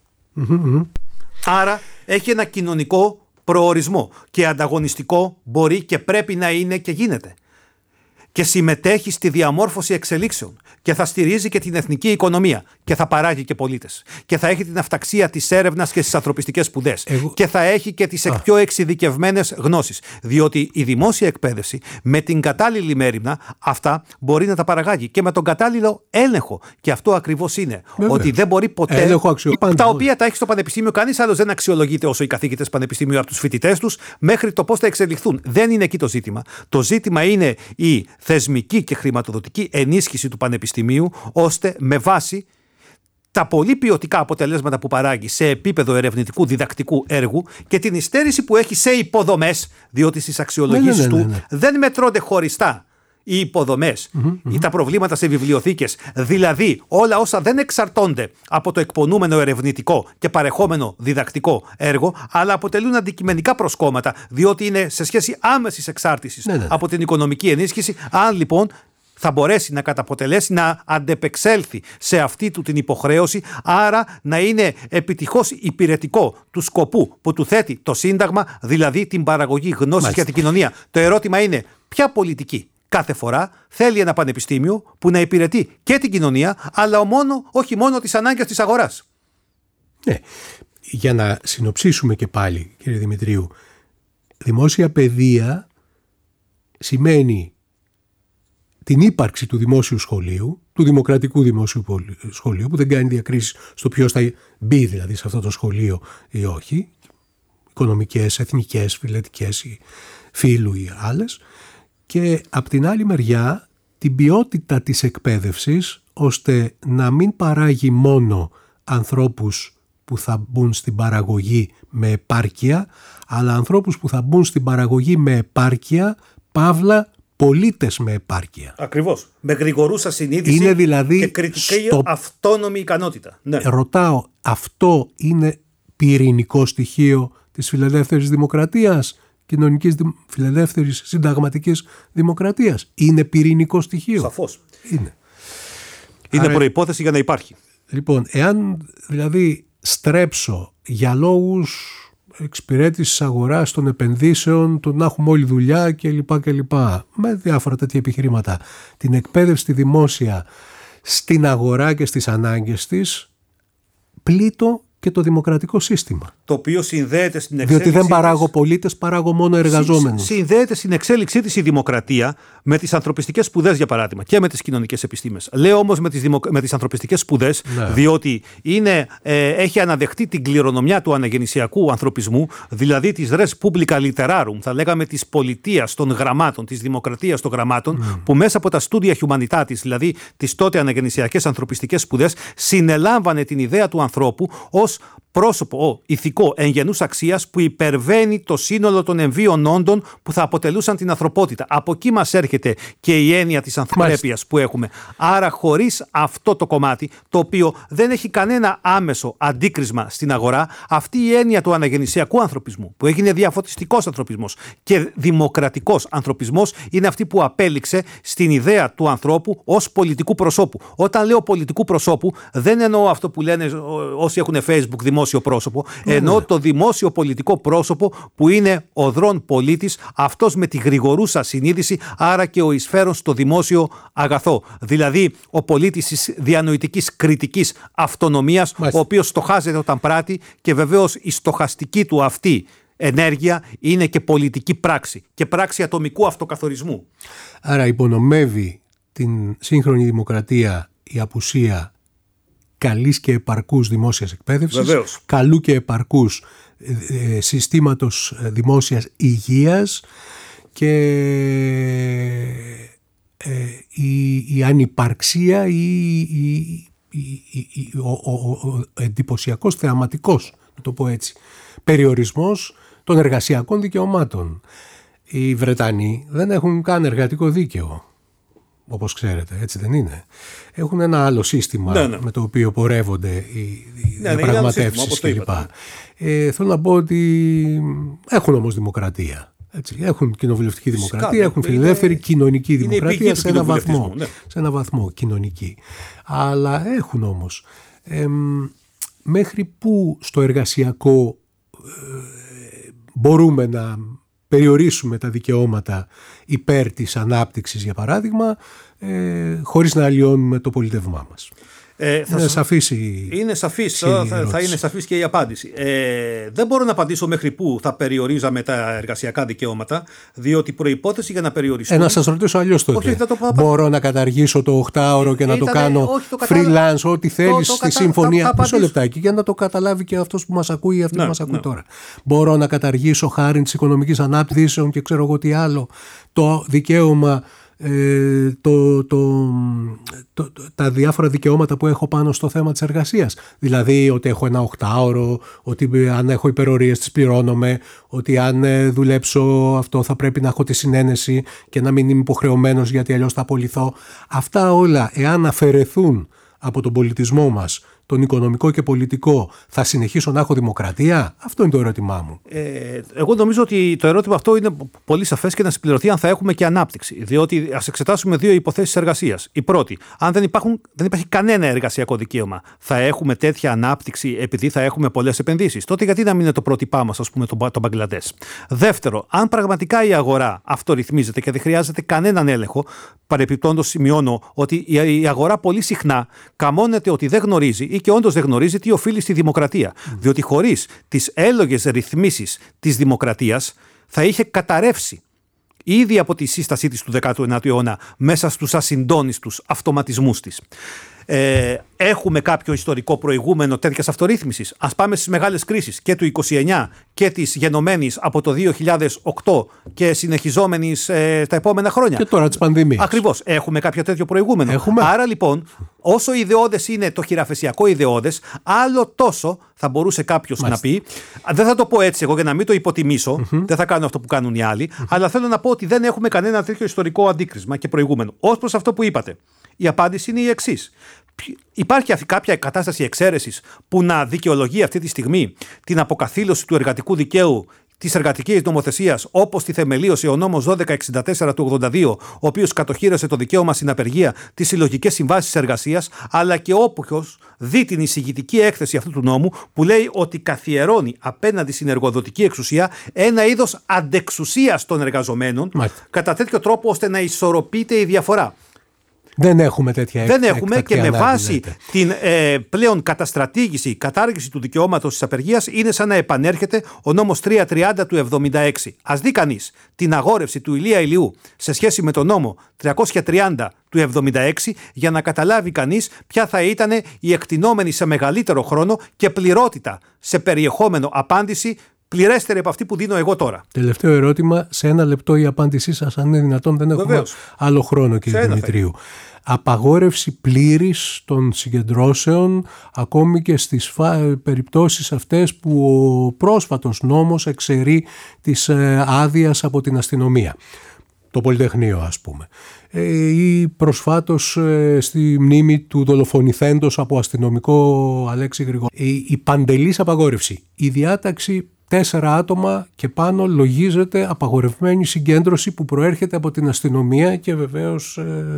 Άρα έχει ένα κοινωνικό προορισμό και ανταγωνιστικό μπορεί και πρέπει να είναι και γίνεται. Και συμμετέχει στη διαμόρφωση εξελίξεων και θα στηρίζει και την εθνική οικονομία και θα παράγει και πολίτες. Και θα έχει την αυταξία της έρευνας και στις ανθρωπιστικές σπουδές. Και θα έχει και τις πιο εξειδικευμένες γνώσεις. Διότι η δημόσια εκπαίδευση με την κατάλληλη μέριμνα αυτά μπορεί να τα παραγάγει και με τον κατάλληλο έλεγχο. Και αυτό ακριβώς είναι. Βέβαια. Ότι δεν μπορεί ποτέ. Τα οποία τα έχει στο πανεπιστήμιο, κανείς άλλος δεν αξιολογείται όσο οι καθηγητές πανεπιστημίου από τους φοιτητές τους μέχρι το πώς θα εξελιχθούν. Δεν είναι εκεί το ζήτημα. Το ζήτημα είναι η θεσμική και χρηματοδοτική ενίσχυση του πανεπιστημίου, ώστε με βάση τα πολύ ποιοτικά αποτελέσματα που παράγει σε επίπεδο ερευνητικού διδακτικού έργου και την υστέρηση που έχει σε υποδομές, διότι στις αξιολογήσεις του δεν μετρώνται χωριστά οι υποδομές ή τα προβλήματα σε βιβλιοθήκες, δηλαδή όλα όσα δεν εξαρτώνται από το εκπονούμενο ερευνητικό και παρεχόμενο διδακτικό έργο, αλλά αποτελούν αντικειμενικά προσκόμματα, διότι είναι σε σχέση άμεσης εξάρτησης από την οικονομική ενίσχυση. Αν λοιπόν θα μπορέσει να καταποτελέσει, να αντεπεξέλθει σε αυτή του την υποχρέωση, άρα να είναι επιτυχώς υπηρετικό του σκοπού που του θέτει το Σύνταγμα, δηλαδή την παραγωγή γνώσης για την κοινωνία. Το ερώτημα είναι, ποια πολιτική κάθε φορά θέλει ένα πανεπιστήμιο που να υπηρετεί και την κοινωνία, αλλά όχι μόνο τις ανάγκες της αγοράς. Ναι. Για να συνοψίσουμε και πάλι, κύριε Δημητρίου, δημόσια παιδεία σημαίνει την ύπαρξη του δημόσιου σχολείου, του δημοκρατικού δημόσιου σχολείου, που δεν κάνει διακρίσεις στο ποιος θα μπει δηλαδή σε αυτό το σχολείο ή όχι, οικονομικές, εθνικές, φιλετικές, φύλου ή άλλες, και απ' την άλλη μεριά την ποιότητα της εκπαίδευσης, ώστε να μην παράγει μόνο ανθρώπους που θα μπουν στην παραγωγή με επάρκεια, αλλά ανθρώπους που θα μπουν στην παραγωγή με επάρκεια, παύλα πολίτες με επάρκεια. Ακριβώς. Με γρηγορούσα συνείδηση είναι δηλαδή και κριτική αυτόνομη ικανότητα. Ναι. Ρωτάω, αυτό είναι πυρηνικό στοιχείο της φιλελεύθερης δημοκρατίας, κοινωνικής φιλελεύθερης συνταγματικής δημοκρατίας? Είναι πυρηνικό στοιχείο? Σαφώς. Είναι. Είναι προϋπόθεση για να υπάρχει. Λοιπόν, εάν δηλαδή στρέψω για λόγους εξυπηρέτησης αγοράς, των επενδύσεων, το να έχουμε όλη δουλειά κλπ. Με διάφορα τέτοια επιχειρήματα, την εκπαίδευση τη δημόσια στην αγορά και στις ανάγκες της, πλήττω και το δημοκρατικό σύστημα. Το οποίο συνδέεται στην εξέλιξη. Διότι δεν παράγω πολίτες, παράγω μόνο εργαζόμενους. Συνδέεται στην εξέλιξή της η δημοκρατία με τις ανθρωπιστικές σπουδές, για παράδειγμα, και με τις κοινωνικές επιστήμες. Λέω όμως με τις ανθρωπιστικές σπουδές, διότι έχει αναδεχτεί την κληρονομιά του αναγεννησιακού ανθρωπισμού, δηλαδή της res publica literarum, θα λέγαμε της πολιτείας των γραμμάτων, της δημοκρατίας των γραμμάτων, που μέσα από τα studia humanitatis, δηλαδή τις τότε αναγεννησιακές ανθρωπιστικές σπουδές, συνελάμβανε την ιδέα του ανθρώπου ως πρόσωπο ηθικό εγγενούς αξίας που υπερβαίνει το σύνολο των εμβίων όντων που θα αποτελούσαν την ανθρωπότητα. Από εκεί μας έρχεται και η έννοια της ανθρωπιάς που έχουμε. Άρα χωρίς αυτό το κομμάτι, το οποίο δεν έχει κανένα άμεσο αντίκρισμα στην αγορά, αυτή η έννοια του αναγεννησιακού ανθρωπισμού, που έγινε διαφωτιστικός ανθρωπισμός και δημοκρατικός ανθρωπισμός, είναι αυτή που απέληξε στην ιδέα του ανθρώπου ως πολιτικού προσώπου. Όταν λέω πολιτικού προσώπου, δεν εννοώ αυτό που λένε όσοι έχουν Facebook δημόσιο πρόσωπο, εννοώ το δημόσιο πολιτικό πρόσωπο που είναι ο δρόν πολίτης, αυτός με τη γρηγορούσα συνείδηση, άρα και ο εισφέρον στο δημόσιο αγαθό. Δηλαδή ο πολίτης της διανοητικής κριτικής αυτονομίας, ο οποίος στοχάζεται όταν πράττει, και βεβαίως η στοχαστική του αυτή ενέργεια είναι και πολιτική πράξη και πράξη ατομικού αυτοκαθορισμού. Άρα υπονομεύει την σύγχρονη δημοκρατία η απουσία καλής και επαρκούς δημόσιας εκπαίδευσης, βεβαίως, καλού και επαρκούς συστήματος δημόσιας υγείας, και η ανυπαρξία ο εντυπωσιακός θεαματικός, να το πω έτσι, περιορισμός των εργασιακών δικαιωμάτων. Οι Βρετανοί δεν έχουν καν εργατικό δίκαιο, όπως ξέρετε, έτσι δεν είναι? Έχουν ένα άλλο σύστημα με το οποίο πορεύονται οι διαπραγματεύσεις κλπ. Θέλω να πω ότι έχουν όμως δημοκρατία. Έτσι. Έχουν κοινοβουλευτική δημοκρατία, έχουν φιλελεύθερη κοινωνική δημοκρατία σε ένα βαθμό κοινωνική. Αλλά έχουν όμως. Μέχρι που στο εργασιακό μπορούμε να περιορίσουμε τα δικαιώματα υπέρ της ανάπτυξης, για παράδειγμα, χωρίς να αλλοιώνουμε το πολίτευμά μας? Είναι σαφής θα είναι σαφής και η απάντηση. Δεν μπορώ να απαντήσω μέχρι πού θα περιορίζαμε τα εργασιακά δικαιώματα, διότι προϋπόθεση για να περιοριστούν. Να σας ρωτήσω αλλιώς τότε. Μπορώ να καταργήσω το 8ωρο και να το κάνω freelance, ό,τι θέλεις στη συμφωνία? Μισό λεπτάκι, για να το καταλάβει και αυτός που μας ακούει ή αυτή που μας ακούει τώρα. Μπορώ να καταργήσω χάρη της οικονομικής ανάπτυξης και ξέρω εγώ τι άλλο το δικαίωμα τα διάφορα δικαιώματα που έχω πάνω στο θέμα της εργασίας. Δηλαδή ότι έχω ένα 8ωρο, ότι αν έχω υπερορίες τις πληρώνομαι, ότι αν δουλέψω αυτό θα πρέπει να έχω τη συνένεση και να μην είμαι υποχρεωμένος γιατί αλλιώς θα απολυθώ. Αυτά όλα, εάν αφαιρεθούν από τον πολιτισμό μας, τον οικονομικό και πολιτικό, θα συνεχίσω να έχω δημοκρατία? Αυτό είναι το ερώτημά μου. Εγώ νομίζω ότι το ερώτημα αυτό είναι πολύ σαφές και να συμπληρωθεί αν θα έχουμε και ανάπτυξη. Διότι ας εξετάσουμε δύο υποθέσεις εργασίας. Η πρώτη, αν δεν υπάρχει κανένα εργασιακό δικαίωμα, θα έχουμε τέτοια ανάπτυξη επειδή θα έχουμε πολλές επενδύσεις? Τότε γιατί να μην είναι το πρότυπά μας, ας πούμε, το Μπαγκλαντές? Δεύτερο, αν πραγματικά η αγορά αυτορυθμίζεται και δεν χρειάζεται κανέναν έλεγχο, παρεπιπτόντως σημειώνω ότι η αγορά πολύ συχνά καμώνεται ότι δεν γνωρίζει ή και όντως δεν γνωρίζει τι οφείλει στη δημοκρατία. Διότι χωρίς τις έλογες ρυθμίσεις της δημοκρατίας θα είχε καταρρεύσει ήδη από τη σύστασή της του 19ου αιώνα μέσα στους ασυντόνιστους αυτοματισμούς της. Έχουμε κάποιο ιστορικό προηγούμενο τέτοιας αυτορύθμισης? Ας πάμε στις μεγάλες κρίσεις και του 29 και της γενομένης από το 2008 και συνεχιζόμενης τα επόμενα χρόνια. Και τώρα της πανδημίας. Ακριβώς. Έχουμε κάποιο τέτοιο προηγούμενο? Έχουμε. Άρα λοιπόν, όσο ιδεώδες είναι το χειραφεσιακό ιδεώδες, άλλο τόσο θα μπορούσε κάποιος να πει. Δεν θα το πω έτσι εγώ για να μην το υποτιμήσω, δεν θα κάνω αυτό που κάνουν οι άλλοι, αλλά θέλω να πω ότι δεν έχουμε κανένα τέτοιο ιστορικό αντίκρισμα και προηγούμενο. Ως προς αυτό που είπατε, η απάντηση είναι η εξής. Υπάρχει κάποια κατάσταση εξαίρεσης που να δικαιολογεί αυτή τη στιγμή την αποκαθήλωση του εργατικού δικαίου, της εργατικής νομοθεσίας, όπως τη θεμελίωσε ο νόμος 1264 του 82, ο οποίος κατοχύρωσε το δικαίωμα στην απεργία, τις συλλογικές συμβάσεις εργασίας, αλλά και όποιος δει την εισηγητική έκθεση αυτού του νόμου που λέει ότι καθιερώνει απέναντι στην εργοδοτική εξουσία ένα είδος αντεξουσίας των εργαζομένων, κατά τέτοιο τρόπο ώστε να ισορροπείται η διαφορά. Δεν έχουμε τέτοια Δεν έχουμε και με βάση την πλέον καταστρατήγηση, κατάργηση του δικαιώματος της απεργίας είναι σαν να επανέρχεται ο νόμος 330 του 76. Ας δει κανείς την αγόρευση του Ηλία Ηλιού σε σχέση με τον νόμο 330 του 76 για να καταλάβει κανείς ποια θα ήταν η εκτινόμενη σε μεγαλύτερο χρόνο και πληρότητα σε περιεχόμενο απάντηση πληρέστερη από αυτή που δίνω εγώ τώρα. Τελευταίο ερώτημα, σε 1 λεπτό η απάντησή σας, αν είναι δυνατόν, δεν έχουμε άλλο χρόνο, κύριε Δημητρίου. Απαγόρευση πλήρης των συγκεντρώσεων, ακόμη και στις περιπτώσεις αυτές που ο πρόσφατος νόμος εξαιρεί τις άδειας από την αστυνομία. Το Πολυτεχνείο, ας πούμε. Ή προσφάτως στη μνήμη του δολοφονηθέντος από αστυνομικό Αλέξη Γρηγόρη. Η παντελής απαγόρευση. Η διάταξη 4 άτομα και πάνω λογίζεται απαγορευμένη συγκέντρωση που προέρχεται από την αστυνομία και βεβαίως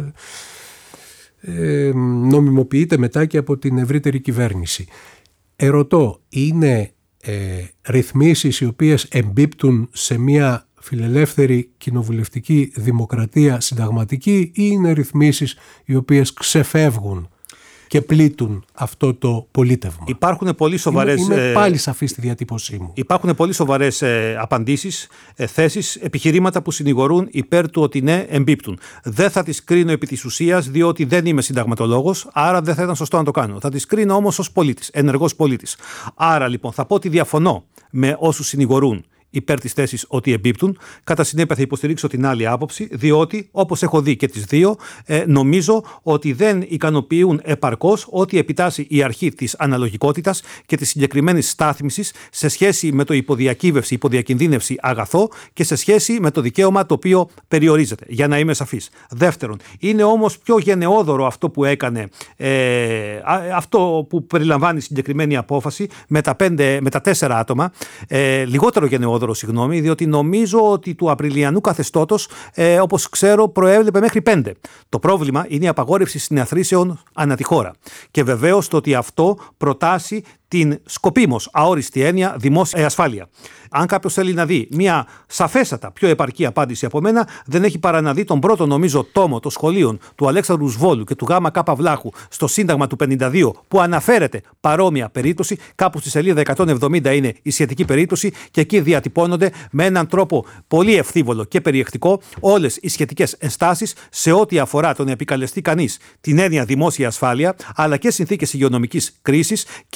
νομιμοποιείται μετά και από την ευρύτερη κυβέρνηση. Ερωτώ, είναι ρυθμίσεις οι οποίες εμπίπτουν σε μια φιλελεύθερη κοινοβουλευτική δημοκρατία συνταγματική ή είναι ρυθμίσεις οι οποίες ξεφεύγουν και πλήττουν αυτό το πολίτευμα? Υπάρχουν πολύ σοβαρές. Είμαι πάλι σαφή στη διατύπωσή μου. Υπάρχουν πολύ σοβαρές απαντήσεις, θέσεις, επιχειρήματα που συνηγορούν υπέρ του ότι ναι, εμπίπτουν. Δεν θα τις κρίνω επί της ουσίας, διότι δεν είμαι συνταγματολόγος, άρα δεν θα ήταν σωστό να το κάνω. Θα τις κρίνω όμως ως πολίτης, ενεργός πολίτης. Άρα λοιπόν θα πω ότι διαφωνώ με όσους συνηγορούν υπέρ της θέσης ότι εμπίπτουν. Κατά συνέπεια θα υποστηρίξω την άλλη άποψη, διότι όπως έχω δει και τις δύο, νομίζω ότι δεν ικανοποιούν επαρκώς ό,τι επιτάσσει η αρχή της αναλογικότητας και της συγκεκριμένης στάθμισης σε σχέση με το υποδιακύβευση, υποδιακινδύνευση αγαθό και σε σχέση με το δικαίωμα το οποίο περιορίζεται, για να είμαι σαφής. Δεύτερον, είναι όμως πιο γενναιόδωρο αυτό που έκανε, αυτό που περιλαμβάνει συγκεκριμένη απόφαση με τα 4 άτομα, λιγότερο γενναιόδωρο, διότι νομίζω ότι του Απριλιανού καθεστώτος, όπως ξέρω, προέβλεπε μέχρι 5. Το πρόβλημα είναι η απαγόρευση συναθρήσεων ανά τη χώρα. Και βεβαίως το ότι αυτό προτάσει την σκοπίμως αόριστη έννοια δημόσια ασφάλεια. Αν κάποιος θέλει να δει μια σαφέστατα πιο επαρκή απάντηση από μένα, δεν έχει παρά να δει τον πρώτο, νομίζω, τόμο των σχολείων του Αλέξανδρου Σβόλου και του Γ. Κ. Βλάχου στο Σύνταγμα του 52, που αναφέρεται παρόμοια περίπτωση. Κάπου στη σελίδα 170 είναι η σχετική περίπτωση και εκεί διατυπώνονται με έναν τρόπο πολύ ευθύβολο και περιεκτικό όλες οι σχετικές ενστάσεις σε ό,τι αφορά το να επικαλεστεί κανείς την έννοια δημόσια ασφάλεια, αλλά και συνθήκες υγειονομικής κρίσης και να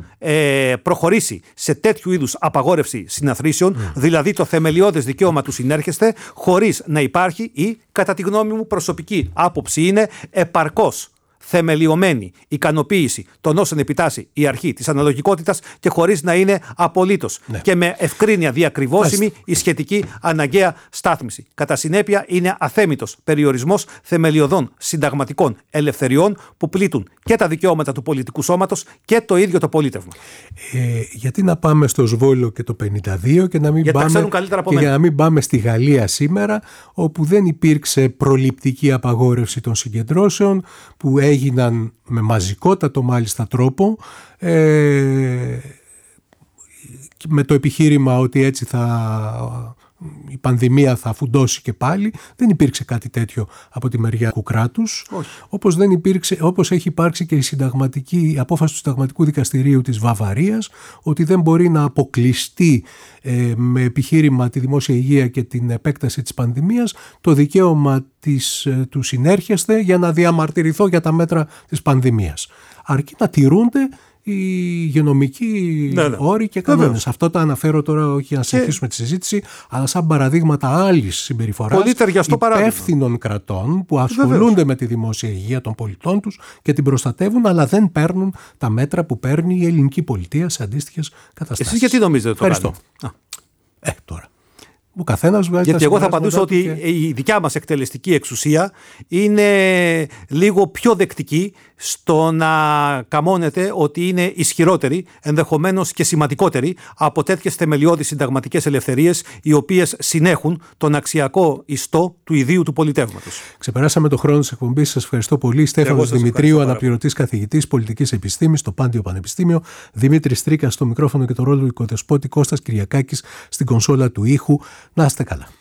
προχωρήσει σε τέτοιου είδους απαγόρευση συναθρήσεων, δηλαδή το θεμελιώδες δικαίωμα του συνέρχεστε, χωρίς να υπάρχει ή, κατά τη γνώμη μου προσωπική άποψη, είναι επαρκώς θεμελιωμένη ικανοποίηση των όσων επιτάσσει η αρχή της αναλογικότητας και χωρίς να είναι απολύτως και με ευκρίνεια διακριβώσιμη η σχετική αναγκαία στάθμιση. Κατά συνέπεια, είναι αθέμητος περιορισμός θεμελιωδών συνταγματικών ελευθεριών που πλήττουν και τα δικαιώματα του πολιτικού σώματος και το ίδιο το πολίτευμα. Γιατί να πάμε στο Σβόλο και το 52 και να μην πάμε στη Γαλλία σήμερα, όπου δεν υπήρξε προληπτική απαγόρευση των συγκεντρώσεων, που έγιναν με μαζικότατο μάλιστα τρόπο, με το επιχείρημα ότι έτσι η πανδημία θα φουντώσει και πάλι. Δεν υπήρξε κάτι τέτοιο από τη μεριά του κράτους. Όπως έχει υπάρξει και η απόφαση του Συνταγματικού Δικαστηρίου της Βαβαρίας, ότι δεν μπορεί να αποκλειστεί με επιχείρημα τη δημόσια υγεία και την επέκταση της πανδημίας το δικαίωμα του συνέρχεστε για να διαμαρτυρηθώ για τα μέτρα της πανδημίας. Αρκεί να τηρούνται οι υγειονομικοί όροι και κανόνες. Αυτό το αναφέρω τώρα όχι για να συνεχίσουμε τη συζήτηση, αλλά σαν παραδείγματα άλλης συμπεριφοράς υπεύθυνων κρατών που ασχολούνται με τη δημόσια υγεία των πολιτών τους και την προστατεύουν, αλλά δεν παίρνουν τα μέτρα που παίρνει η ελληνική πολιτεία σε αντίστοιχες καταστάσεις. Εσείς γιατί νομίζετε το κάνετε? Τώρα. Ο καθένας γιατί εγώ θα απαντούσα ότι η δικιά μας εκτελεστική εξουσία είναι λίγο πιο δεκτική στο να καμώνεται ότι είναι ισχυρότερη, ενδεχομένως και σημαντικότερη από τέτοιες θεμελιώδεις συνταγματικές ελευθερίες, οι οποίες συνέχουν τον αξιακό ιστό του ιδίου του πολιτεύματος. Ξεπεράσαμε το χρόνο της εκπομπής. Σας ευχαριστώ πολύ. Στέφανος Δημητρίου, αναπληρωτής καθηγητής πολιτικής επιστήμης στο Πάντιο Πανεπιστήμιο. Δημήτρης Τρίκας στο μικρόφωνο και το ρόλο του οικοδεσπότη. Κώστας Κυριακάκης στην κονσόλα του ήχου. Να είστε καλά.